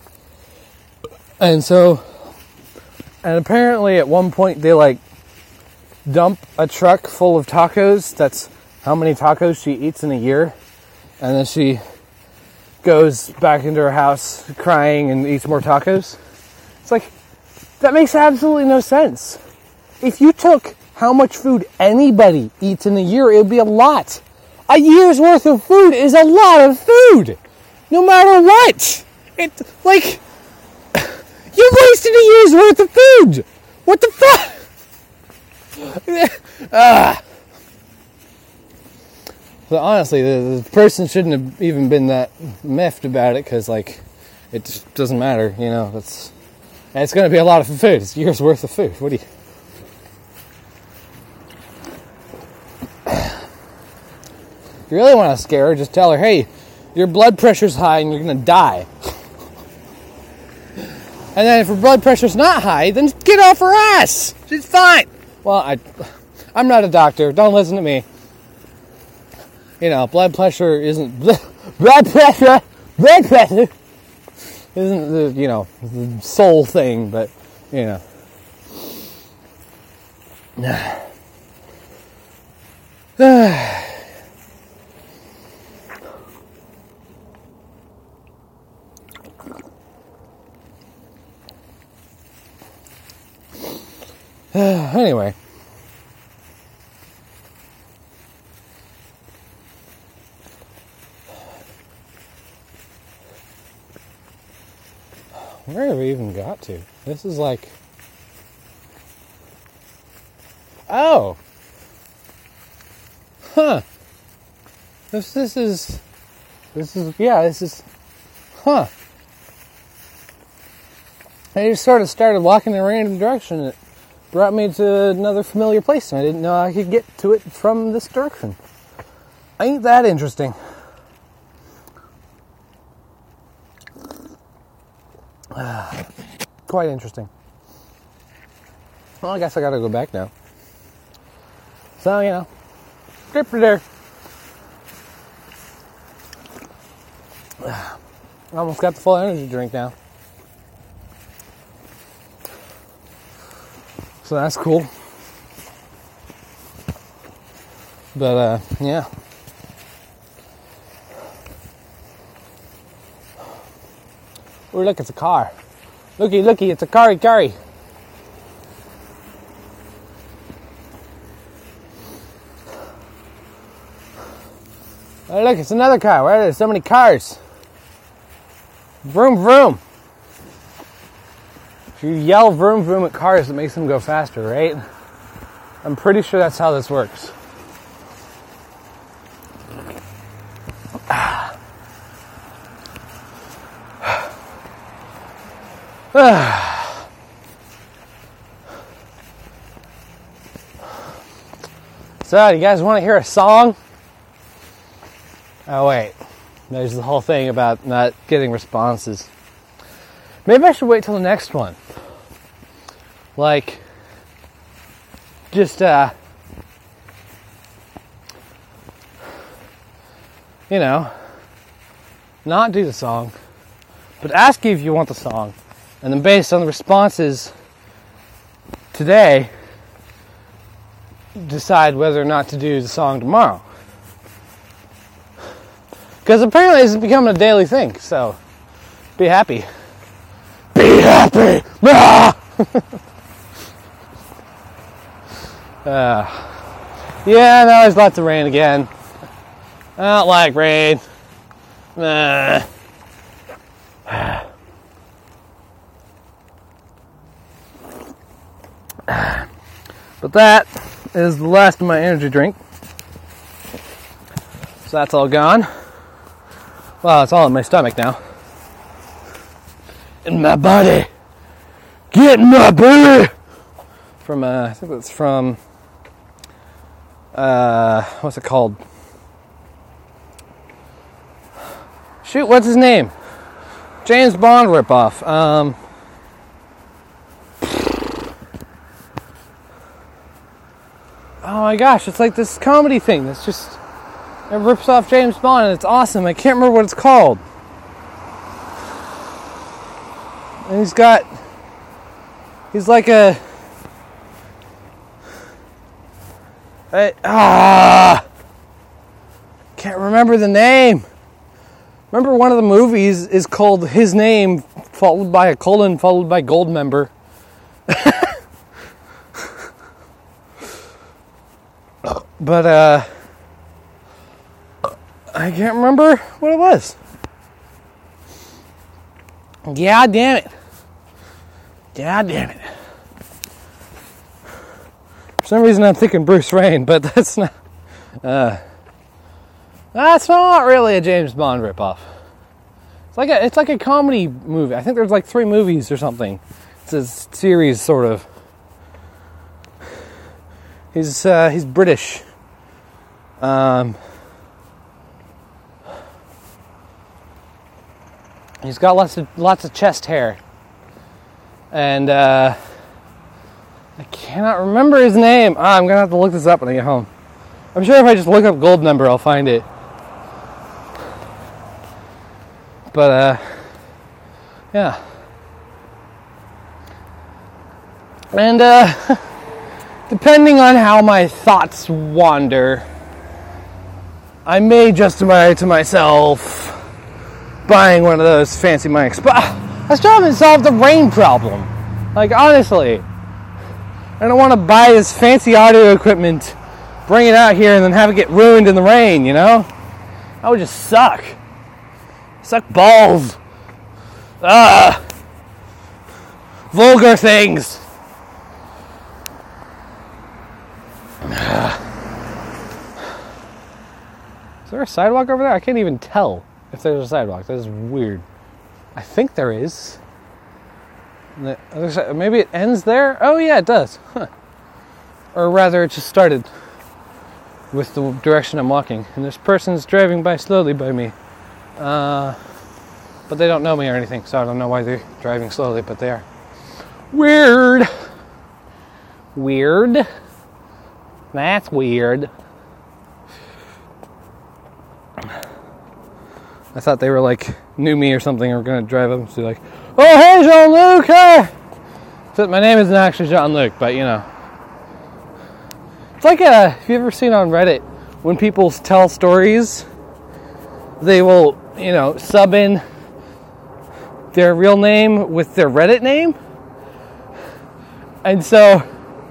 And so, and apparently at one point they like dump a truck full of tacos. That's how many tacos she eats in a year. And then she goes back into her house crying and eats more tacos. It's like, that makes absolutely no sense. If you took how much food anybody eats in a year, it would be a lot. A year's worth of food is a lot of food. No matter what. It, like, you wasted a year's worth of food. What the fuck? ah. So honestly, the, the person shouldn't have even been that miffed about it, because, like, it just doesn't matter, you know. It's, it's going to be a lot of food. It's a year's worth of food. What do you... If you really want to scare her, just tell her, hey, your blood pressure's high and you're going to die. And then if her blood pressure's not high, then get off her ass. She's fine. Well, I, I'm not a doctor. Don't listen to me. You know, blood pressure isn't blood pressure. Blood pressure isn't the you know the sole thing, but you know. Anyway. Where have we even got to? This is like... Oh! Huh. This, this is... This is... Yeah, this is... Huh. I just sort of started walking in a random direction. And it brought me to another familiar place, and I didn't know I could get to it from this direction. Ain't that interesting? Quite interesting. Well, I guess I gotta go back now. So, you know, trip for there. I almost got the full energy drink now. So that's cool. But, uh, yeah. Oh, look, it's a car. Looky, looky, it's a car, curry. Oh, look, it's another car. Why are there so many cars? Vroom, vroom. If you yell vroom, vroom at cars, it makes them go faster, right? I'm pretty sure that's how this works. So, you guys want to hear a song? Oh, wait. There's the whole thing about not getting responses. Maybe I should wait till the next one. Like, just, uh, you know, not do the song, but ask you if you want the song. And then based on the responses today, decide whether or not to do the song tomorrow. Because apparently it's becoming a daily thing, so be happy. Be happy! Ah! uh, yeah, now there's lots of rain again. I don't like rain. Nah. But that is the last of my energy drink. So that's all gone. Well, it's all in my stomach now. In my body. Get in my body! From, uh, I think it's from, uh, what's it called? Shoot, what's his name? James Bond ripoff. Um, oh my gosh, it's like this comedy thing that's just, it rips off James Bond and it's awesome. I can't remember what it's called. And he's got, he's like a, a ah, can't remember the name. Remember one of the movies is called His Name, followed by a colon, followed by Goldmember. But, uh, I can't remember what it was. Yeah, damn it. Yeah, damn it. For some reason I'm thinking Bruce Wayne, but that's not, uh, that's not really a James Bond ripoff. It's like a, it's like a comedy movie. I think there's like three movies or something. It's a series, sort of. He's, uh, he's British. Um, he's got lots of lots of chest hair. And uh, I cannot remember his name. Ah, I'm going to have to look this up when I get home. I'm sure if I just look up Gold Member, I'll find it. But, uh, yeah. And, uh, depending on how my thoughts wander, I may justify to myself buying one of those fancy mics. But I still haven't solved the rain problem. Like, honestly. I don't want to buy this fancy audio equipment, bring it out here, and then have it get ruined in the rain, you know? That would just suck. Suck balls. Ah. Vulgar things. Is there a sidewalk over there? I can't even tell if there's a sidewalk. That is weird. I think there is. The other side, maybe it ends there? Oh yeah, it does. Huh. Or rather, it just started with the direction I'm walking. And this person's driving by slowly by me. Uh, but they don't know me or anything, so I don't know why they're driving slowly, but they are. Weird. Weird. That's weird. I thought they were like, knew me or something, or were going to drive up and be like, oh, hey, Jean-Luc, hey! So my name isn't actually Jean-Luc, but you know. It's like, uh, have you ever seen on Reddit, when people tell stories, they will, you know, sub in their real name with their Reddit name? And so,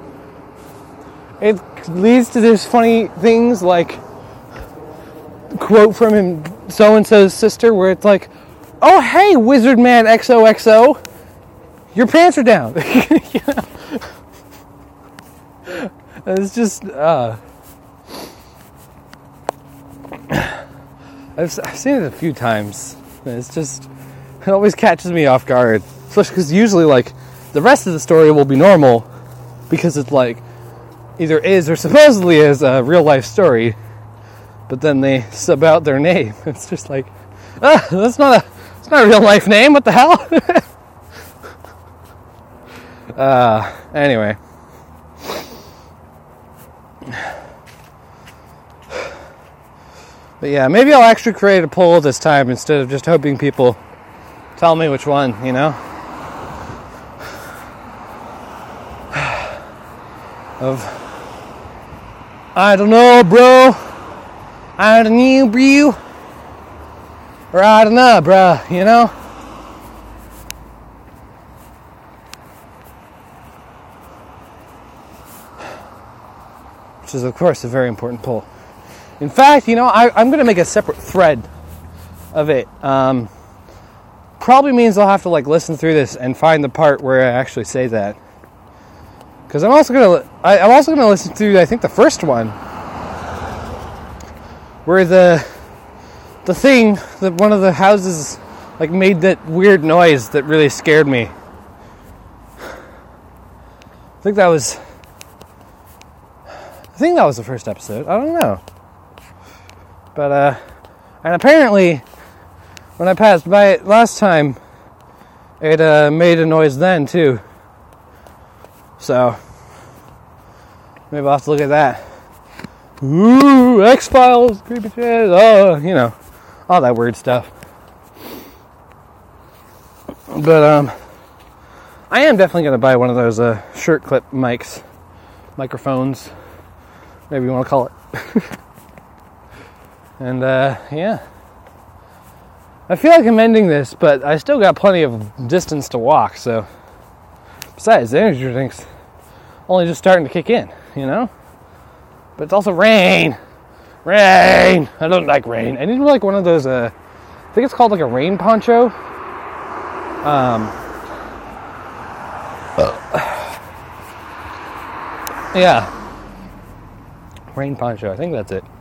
it leads to this funny things like, quote from him, so-and-so's sister, where it's like, oh, hey, Wizard Man X O X O, your pants are down. You know? It's just, uh, I've, I've seen it a few times. It's just, it always catches me off guard. Especially because usually, like, the rest of the story will be normal because it's like, either is or supposedly is a real life story. But then they sub out their name. It's just like, ah, that's not a, it's not a real life name. What the hell? uh, anyway. But yeah, maybe I'll actually create a poll this time instead of just hoping people tell me which one, you know? Of, I don't know, bro. I don't know, bro. Or I don't know, bro, you know? Which is, of course, a very important poll. In fact, you know, I, I'm going to make a separate thread of it. Um, probably means I'll have to, like, listen through this and find the part where I actually say that. Because I'm also going to, I'm also going to listen through, I think, the first one. Where the the thing that one of the houses like made that weird noise that really scared me. I think that was I think that was the first episode. I don't know. But uh and apparently when I passed by it last time it uh made a noise then too. So maybe I'll have to look at that. Ooh, X-Files, creepy shit, oh, you know, all that weird stuff. But, um, I am definitely going to buy one of those, uh, shirt clip mics, microphones, whatever you want to call it. And, uh, yeah. I feel like I'm ending this, but I still got plenty of distance to walk, so. Besides, the energy drink's only just starting to kick in, you know? But it's also rain. Rain. I don't like rain. I need like one of those, uh, I think it's called like a rain poncho. Um, yeah. Rain poncho. I think that's it.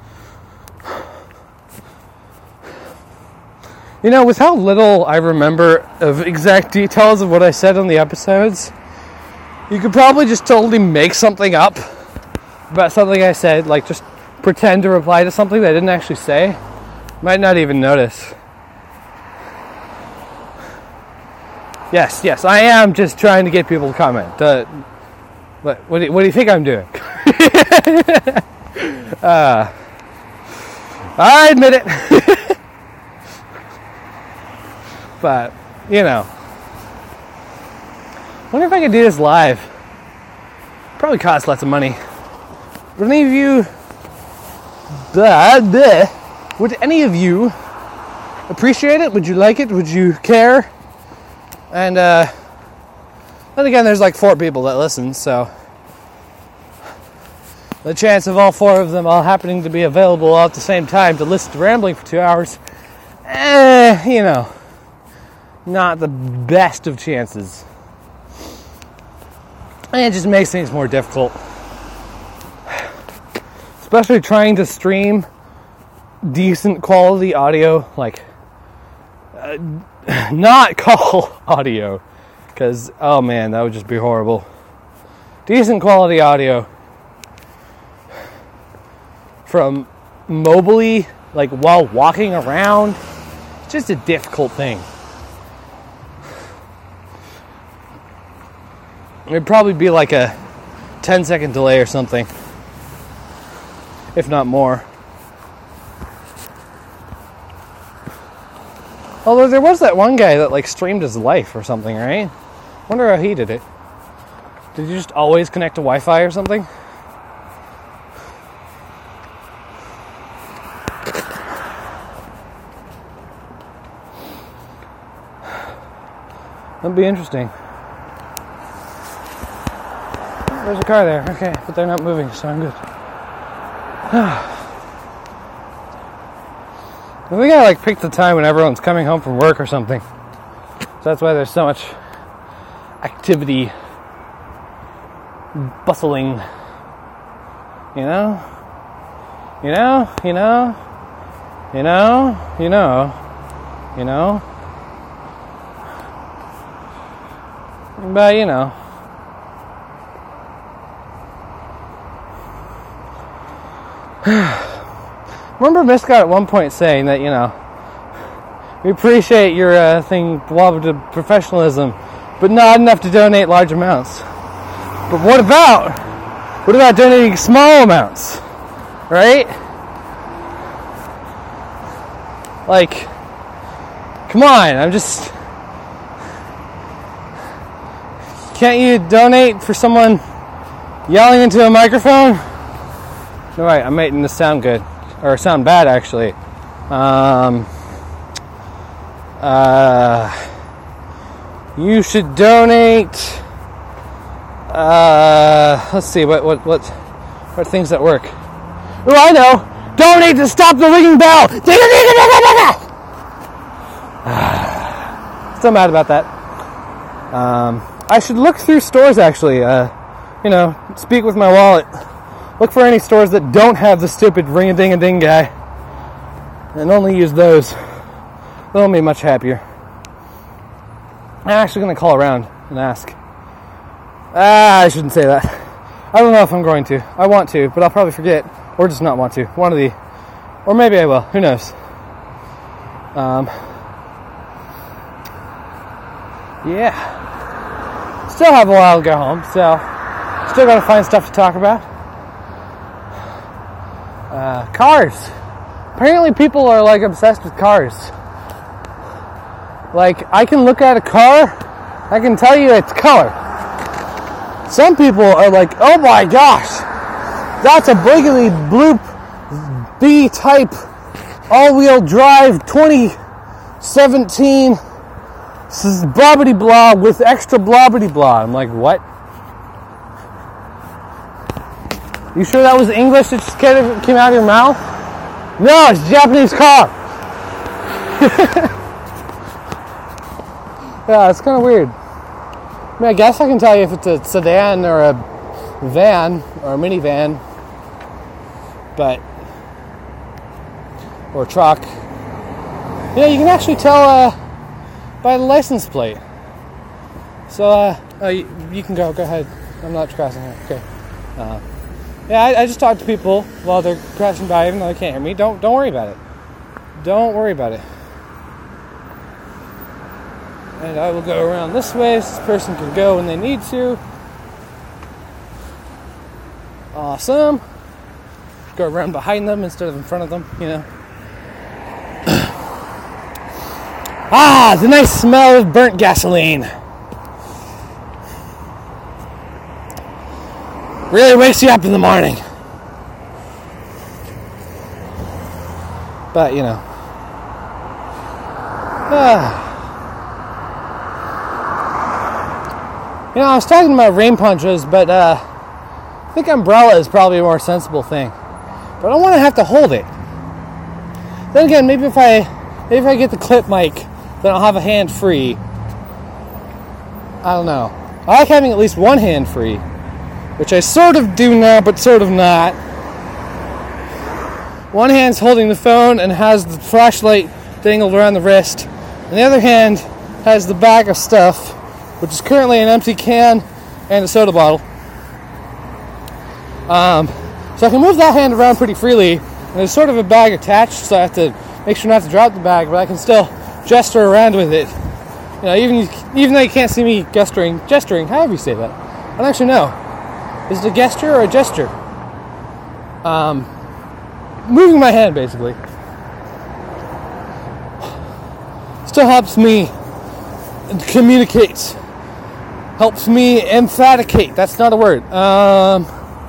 You know, with how little I remember of exact details of what I said on the episodes, you could probably just totally make something up about something I said, like just pretend to reply to something that I didn't actually say. Might not even notice. Yes, yes, I am just trying to get people to comment. Uh, what, what, do, what do you think I'm doing? uh, I admit it. But, you know. Wonder if I could do this live. Probably cost lots of money. Would any of you... Blah, blah, would any of you appreciate it? Would you like it? Would you care? And, uh... then again, there's like four people that listen, so... the chance of all four of them all happening to be available all at the same time to listen to rambling for two hours... Eh, you know... not the best of chances. And it just makes things more difficult. Especially trying to stream decent quality audio, like, uh, not call audio, because, oh man, that would just be horrible. Decent quality audio from mobily, like, while walking around, it's just a difficult thing. It'd probably be like a ten second delay or something, if not more. Although there was that one guy that like streamed his life or something, right? Wonder how he did it. Did you just always connect to Wi-Fi or something? That'd be interesting. There's a car there. Okay, but they're not moving, so I'm good. I think I like picked the time when everyone's coming home from work or something. So that's why there's so much activity, bustling. You know? You know? You know? You know? You know? You know? But, you know. Remember Miss Scott at one point saying that, you know, we appreciate your uh, thing, blah, blah, blah, professionalism, but not enough to donate large amounts. But what about, what about donating small amounts, right? Like, come on, I'm just, can't you donate for someone yelling into a microphone? No, right, I'm making this sound good. Or sound bad, actually. Um, uh, you should donate... Uh, let's see, what, what, what, what things that work? Oh, I know! Donate to stop the ringing bell! Still mad about that. Um, I should look through stores, actually. Uh, you know, speak with my wallet. Look for any stores that don't have the stupid ring-a-ding-a-ding guy. And only use those. They'll make me much happier. I'm actually going to call around and ask. Ah, I shouldn't say that. I don't know if I'm going to. I want to, but I'll probably forget. Or just not want to. One of the... Or maybe I will. Who knows? Um... Yeah. Still have a while to go home, so... Still got to find stuff to talk about. Uh, cars. Apparently people are like obsessed with cars. Like, I can look at a car, I can tell you its color. Some people are like, oh my gosh, that's a Brigley Bloop B-type all-wheel drive twenty seventeen blobbity blah with extra blobbity blah. I'm like, what? You sure that was English that just came out of your mouth? No, it's a Japanese car. Yeah, it's kind of weird. I mean, I guess I can tell you if it's a sedan or a van or a minivan, but or a truck. Yeah, you can actually tell uh, by the license plate. So, uh, uh you, you can go. Go ahead. I'm not crossing here. Okay. Uh, Yeah, I, I just talk to people while they're crashing by, even though they can't hear me. Don't don't worry about it. Don't worry about it. And I will go around this way so this person can go when they need to. Awesome. Go around behind them instead of in front of them, you know. Ah, the nice smell of burnt gasoline. Really wakes you up in the morning. But, you know. Ah. You know, I was talking about rain ponchos, but uh, I think umbrella is probably a more sensible thing. But I don't want to have to hold it. Then again, maybe if I maybe if I get the clip mic, then I'll have a hand free. I don't know. I like having at least one hand free, which I sort of do now, but sort of not. One hand's holding the phone and has the flashlight dangled around the wrist, and the other hand has the bag of stuff, which is currently an empty can and a soda bottle. Um, so I can move that hand around pretty freely, and there's sort of a bag attached, so I have to make sure not to drop the bag, but I can still gesture around with it. You know, even even though you can't see me gesturing, gesturing, however you say that. I don't actually know. Is it a gesture or a gesture? Um, moving my hand, basically. Still helps me communicate. Helps me emphaticate. That's not a word. Um,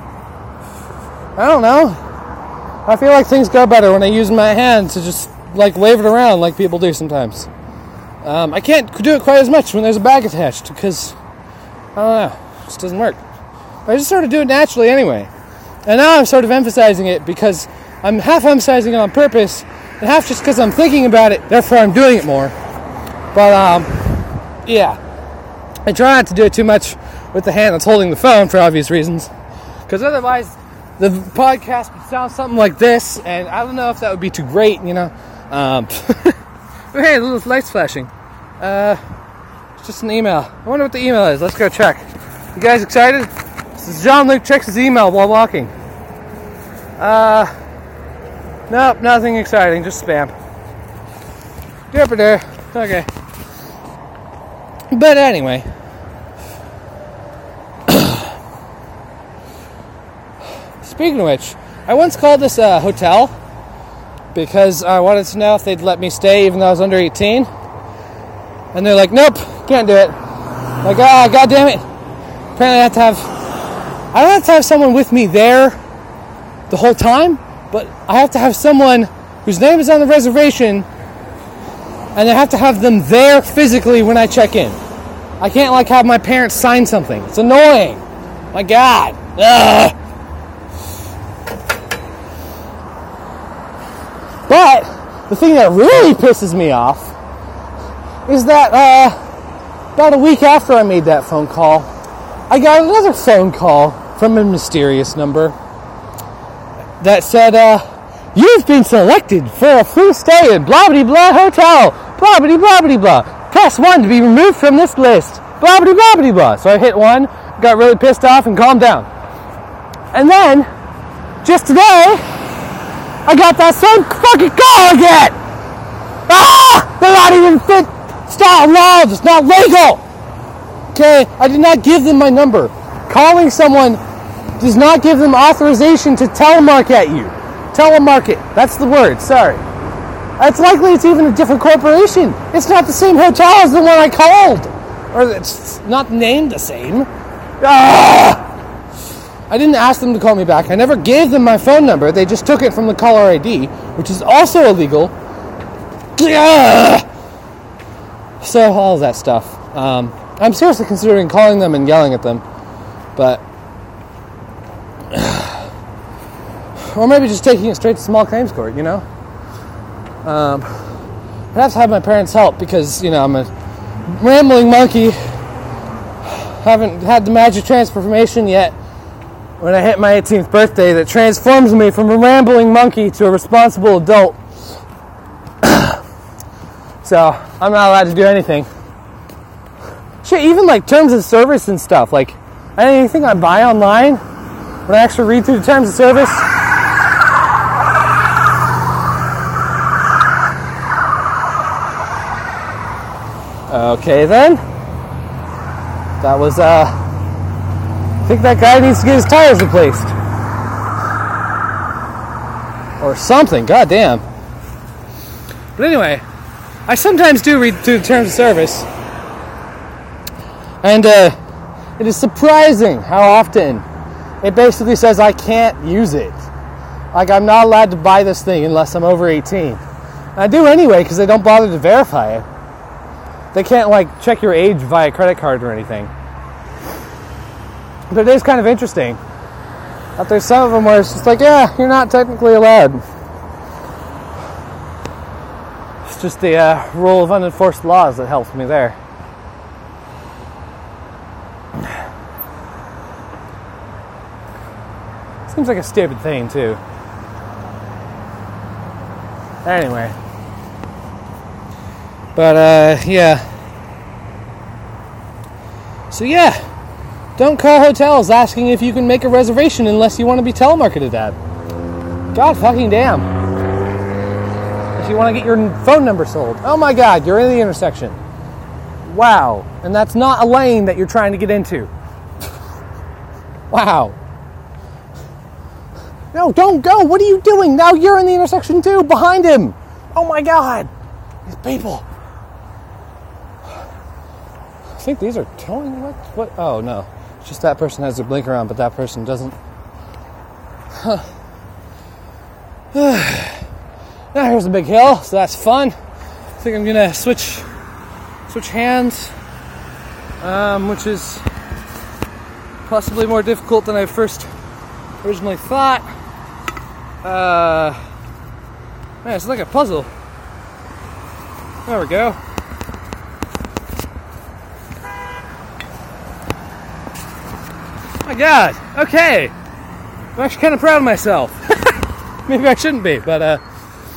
I don't know. I feel like things go better when I use my hand to just, like, wave it around like people do sometimes. Um, I can't do it quite as much when there's a bag attached, because, I don't know, it just doesn't work. But I just sort of do it naturally anyway. And now I'm sort of emphasizing it because I'm half emphasizing it on purpose, and half just because I'm thinking about it, therefore I'm doing it more. But, um, yeah. I try not to do it too much with the hand that's holding the phone for obvious reasons. Because otherwise, the podcast would sound something like this, and I don't know if that would be too great, you know. Um, but hey, the little light's flashing. Uh, it's just an email. I wonder what the email is. Let's go check. You guys excited? This is John Luke checks his email while walking. Uh, nope, nothing exciting, just spam. Dipper there. Okay. But anyway. Speaking of which, I once called this a hotel because I wanted to know if they'd let me stay even though I was under eighteen. And they're like, nope, can't do it. Like, ah, oh, god damn it. Apparently I have to have, I don't have to have someone with me there the whole time, but I have to have someone whose name is on the reservation, and I have to have them there physically when I check in. I can't, like, have my parents sign something. It's annoying. My god. Ugh. But the thing that really pisses me off is that uh, about a week after I made that phone call, I got another phone call from a mysterious number that said, uh, you've been selected for a free stay at blah blah blah hotel, blah blah blah blah blah. Press one to be removed from this list, blah blah blah blah blah. So I hit one, got really pissed off, and calmed down. And then, just today, I got that same fucking call again! Ah! They're not even fit! It's not allowed! It's not legal! Okay? I did not give them my number. Calling someone does not give them authorization to telemarket at you. Telemarket. That's the word. Sorry. It's likely it's even a different corporation. It's not the same hotel as the one I called. Or it's not named the same. Ah! I didn't ask them to call me back. I never gave them my phone number. They just took it from the caller I D, which is also illegal. So, all of that stuff. Um, I'm seriously considering calling them and yelling at them. But... or maybe just taking it straight to small claims court, you know? Um, I'd have to have my parents' help because, you know, I'm a rambling monkey. Haven't had the magic transformation yet. When I hit my eighteenth birthday, that transforms me from a rambling monkey to a responsible adult. So, I'm not allowed to do anything. Shit, even like terms of service and stuff. Like, anything I buy online, when I actually read through the terms of service, Okay then. That was, uh, I think that guy needs to get his tires replaced. Or something, goddamn. But anyway, I sometimes do read through the terms of service. And, uh, it is surprising how often it basically says I can't use it. Like, I'm not allowed to buy this thing unless I'm over eighteen. And I do anyway, because they don't bother to verify it. They can't, like, check your age via credit card or anything. But it is kind of interesting that there's some of them where it's just like, yeah, you're not technically allowed. It's just the uh, rule of unenforced laws that helps me there. Seems like a stupid thing, too. Anyway. But, uh, yeah. So, yeah. Don't call hotels asking if you can make a reservation unless you want to be telemarketed at. God fucking damn. If you want to get your phone number sold. Oh my god, you're in the intersection. Wow. And that's not a lane that you're trying to get into. Wow. No, don't go. What are you doing? Now you're in the intersection too, behind him. Oh my god. These people. I think these are towing. What? What? Oh no. It's just that person has their blinker on, but that person doesn't. Huh. Now here's a big hill, so that's fun. I think I'm gonna switch switch hands, um, which is possibly more difficult than I first originally thought. Uh, man, it's like a puzzle. There we go. My god, okay. I'm actually kind of proud of myself. Maybe I shouldn't be, but, uh...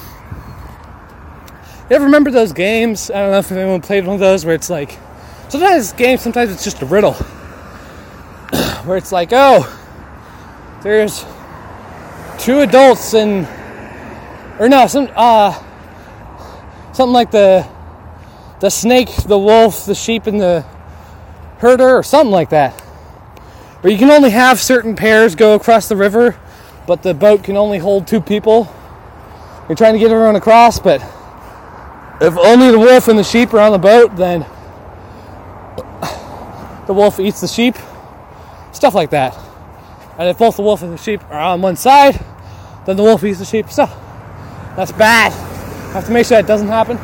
you ever remember those games? I don't know if anyone played one of those where it's like... Sometimes it's games, sometimes it's just a riddle. Where it's like, oh... There's... two adults and... Or no, some, uh... something like the... The snake, the wolf, the sheep, and the... herder, or something like that. Where you can only have certain pairs go across the river, but the boat can only hold two people. You're trying to get everyone across, but if only the wolf and the sheep are on the boat, then the wolf eats the sheep. Stuff like that. And if both the wolf and the sheep are on one side, then the wolf eats the sheep. So that's bad. I have to make sure that doesn't happen.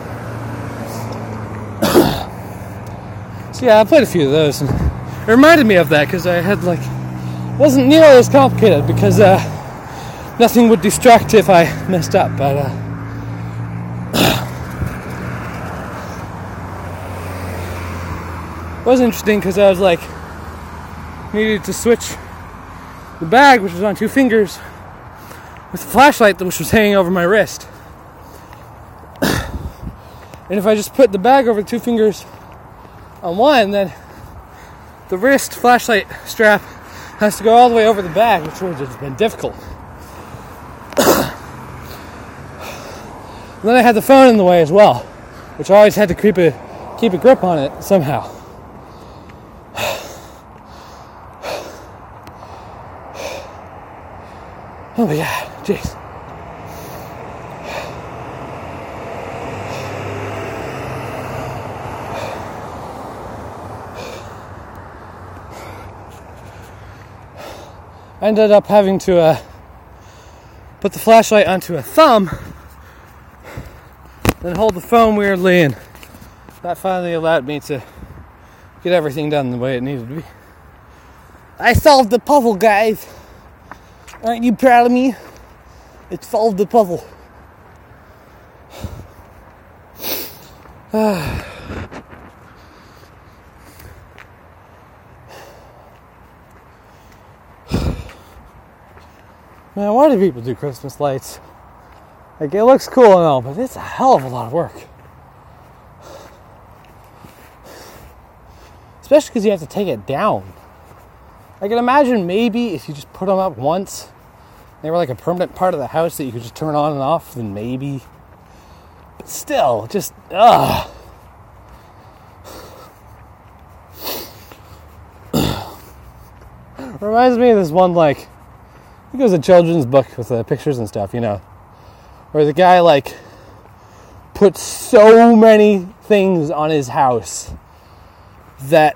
So yeah, I played a few of those. And it reminded me of that because I had like wasn't nearly as complicated because uh, nothing would distract if I messed up. But uh, it was interesting because I was like needed to switch the bag, which was on two fingers, with the flashlight which was hanging over my wrist. And if I just put the bag over the two fingers on one, then the wrist flashlight strap has to go all the way over the bag, which would have been difficult. And then I had the phone in the way as well, which I always had to keep a keep a grip on it somehow. Oh my god, jeez. I ended up having to uh, put the flashlight onto a thumb, then hold the phone weirdly, and that finally allowed me to get everything done the way it needed to be. I solved the puzzle, guys. Aren't you proud of me? It solved the puzzle. Man, why do people do Christmas lights? Like, it looks cool and all, but it's a hell of a lot of work. Especially because you have to take it down. I can imagine maybe if you just put them up once, they were like a permanent part of the house that you could just turn on and off, then maybe. But still, just, ugh. Reminds me of this one, like, I think it was a children's book with uh, pictures and stuff, you know, where the guy, like, put so many things on his house that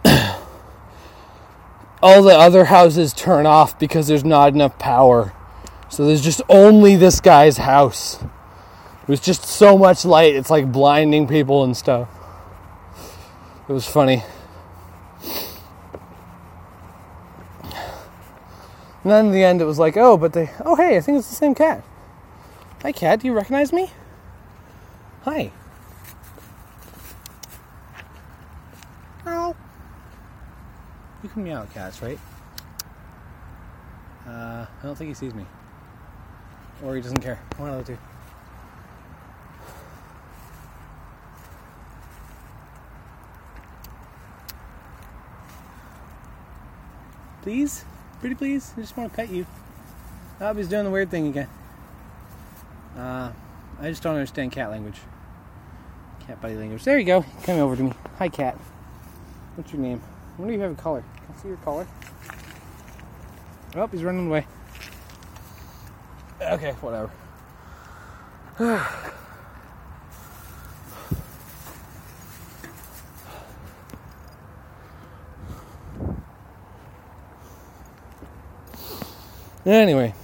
all the other houses turn off because there's not enough power. So there's just only this guy's house. It was just so much light, it's like blinding people and stuff. It was funny. And then in the end it was like, oh, but they, oh hey, I think it's the same cat. Hi cat, do you recognize me? Hi. Meow. You can meow at cats, right? Uh, I don't think he sees me. Or he doesn't care. One of the two. Please? Pretty please? I just want to pet you. Oh, he's doing the weird thing again. Uh, I just don't understand cat language. Cat body language. There you go. Come over to me. Hi, cat. What's your name? I wonder if you have a collar. Can I see your collar? Oh, he's running away. Okay, whatever. Anyway.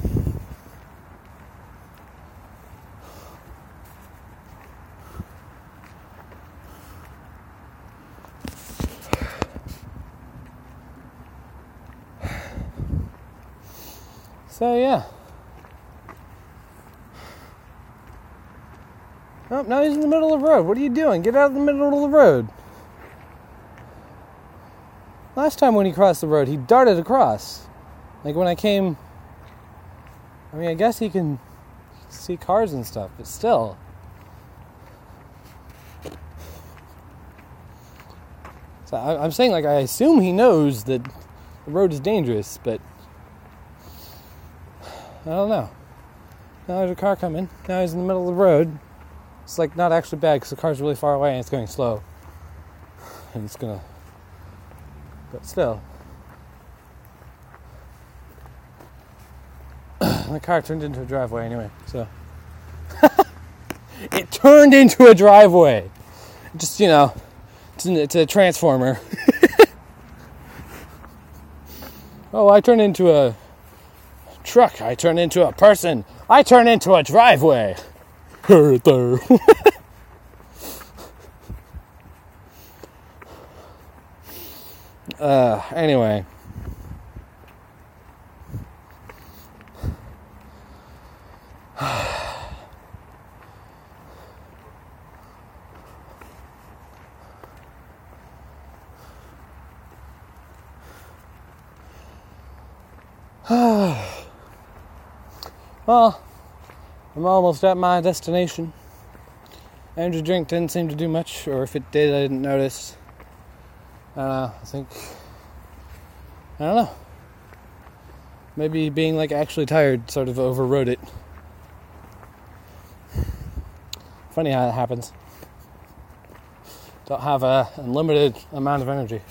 So yeah. Oh, now he's in the middle of the road. What are you doing? Get out of the middle of the road. Last time when he crossed the road, he darted across. Like when I came... I mean, I guess he can see cars and stuff, but still. So I, I'm saying, like, I assume he knows that the road is dangerous, but... I don't know. Now there's a car coming. Now he's in the middle of the road. It's like not actually bad because the car's really far away and it's going slow. And it's gonna... But still. The car turned into a driveway anyway, so... It turned into a driveway! Just, you know, it's, it's a transformer. Oh, I turned into a... truck. I turn into a person. I turn into a driveway. uh, anyway. Well, I'm almost at my destination. Energy drink didn't seem to do much, or if it did, I didn't notice. I don't know, I think... I don't know. Maybe being, like, actually tired sort of overrode it. Funny how that happens. Don't have a unlimited amount of energy.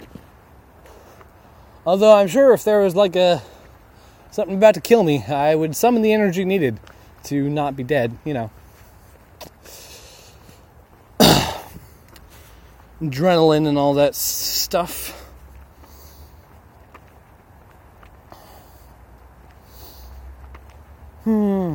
Although I'm sure if there was, like, a... something about to kill me, I would summon the energy needed to not be dead, you know. Adrenaline and all that stuff. Hmm.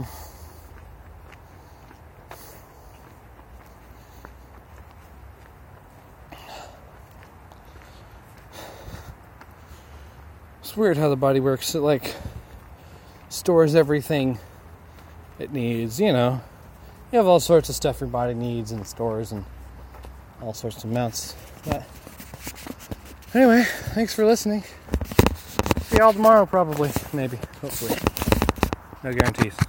It's weird how the body works. It, like... stores everything it needs, you know. You have all sorts of stuff your body needs and stores and all sorts of amounts. But anyway, thanks for listening. See y'all tomorrow, probably. Maybe. Hopefully. No guarantees.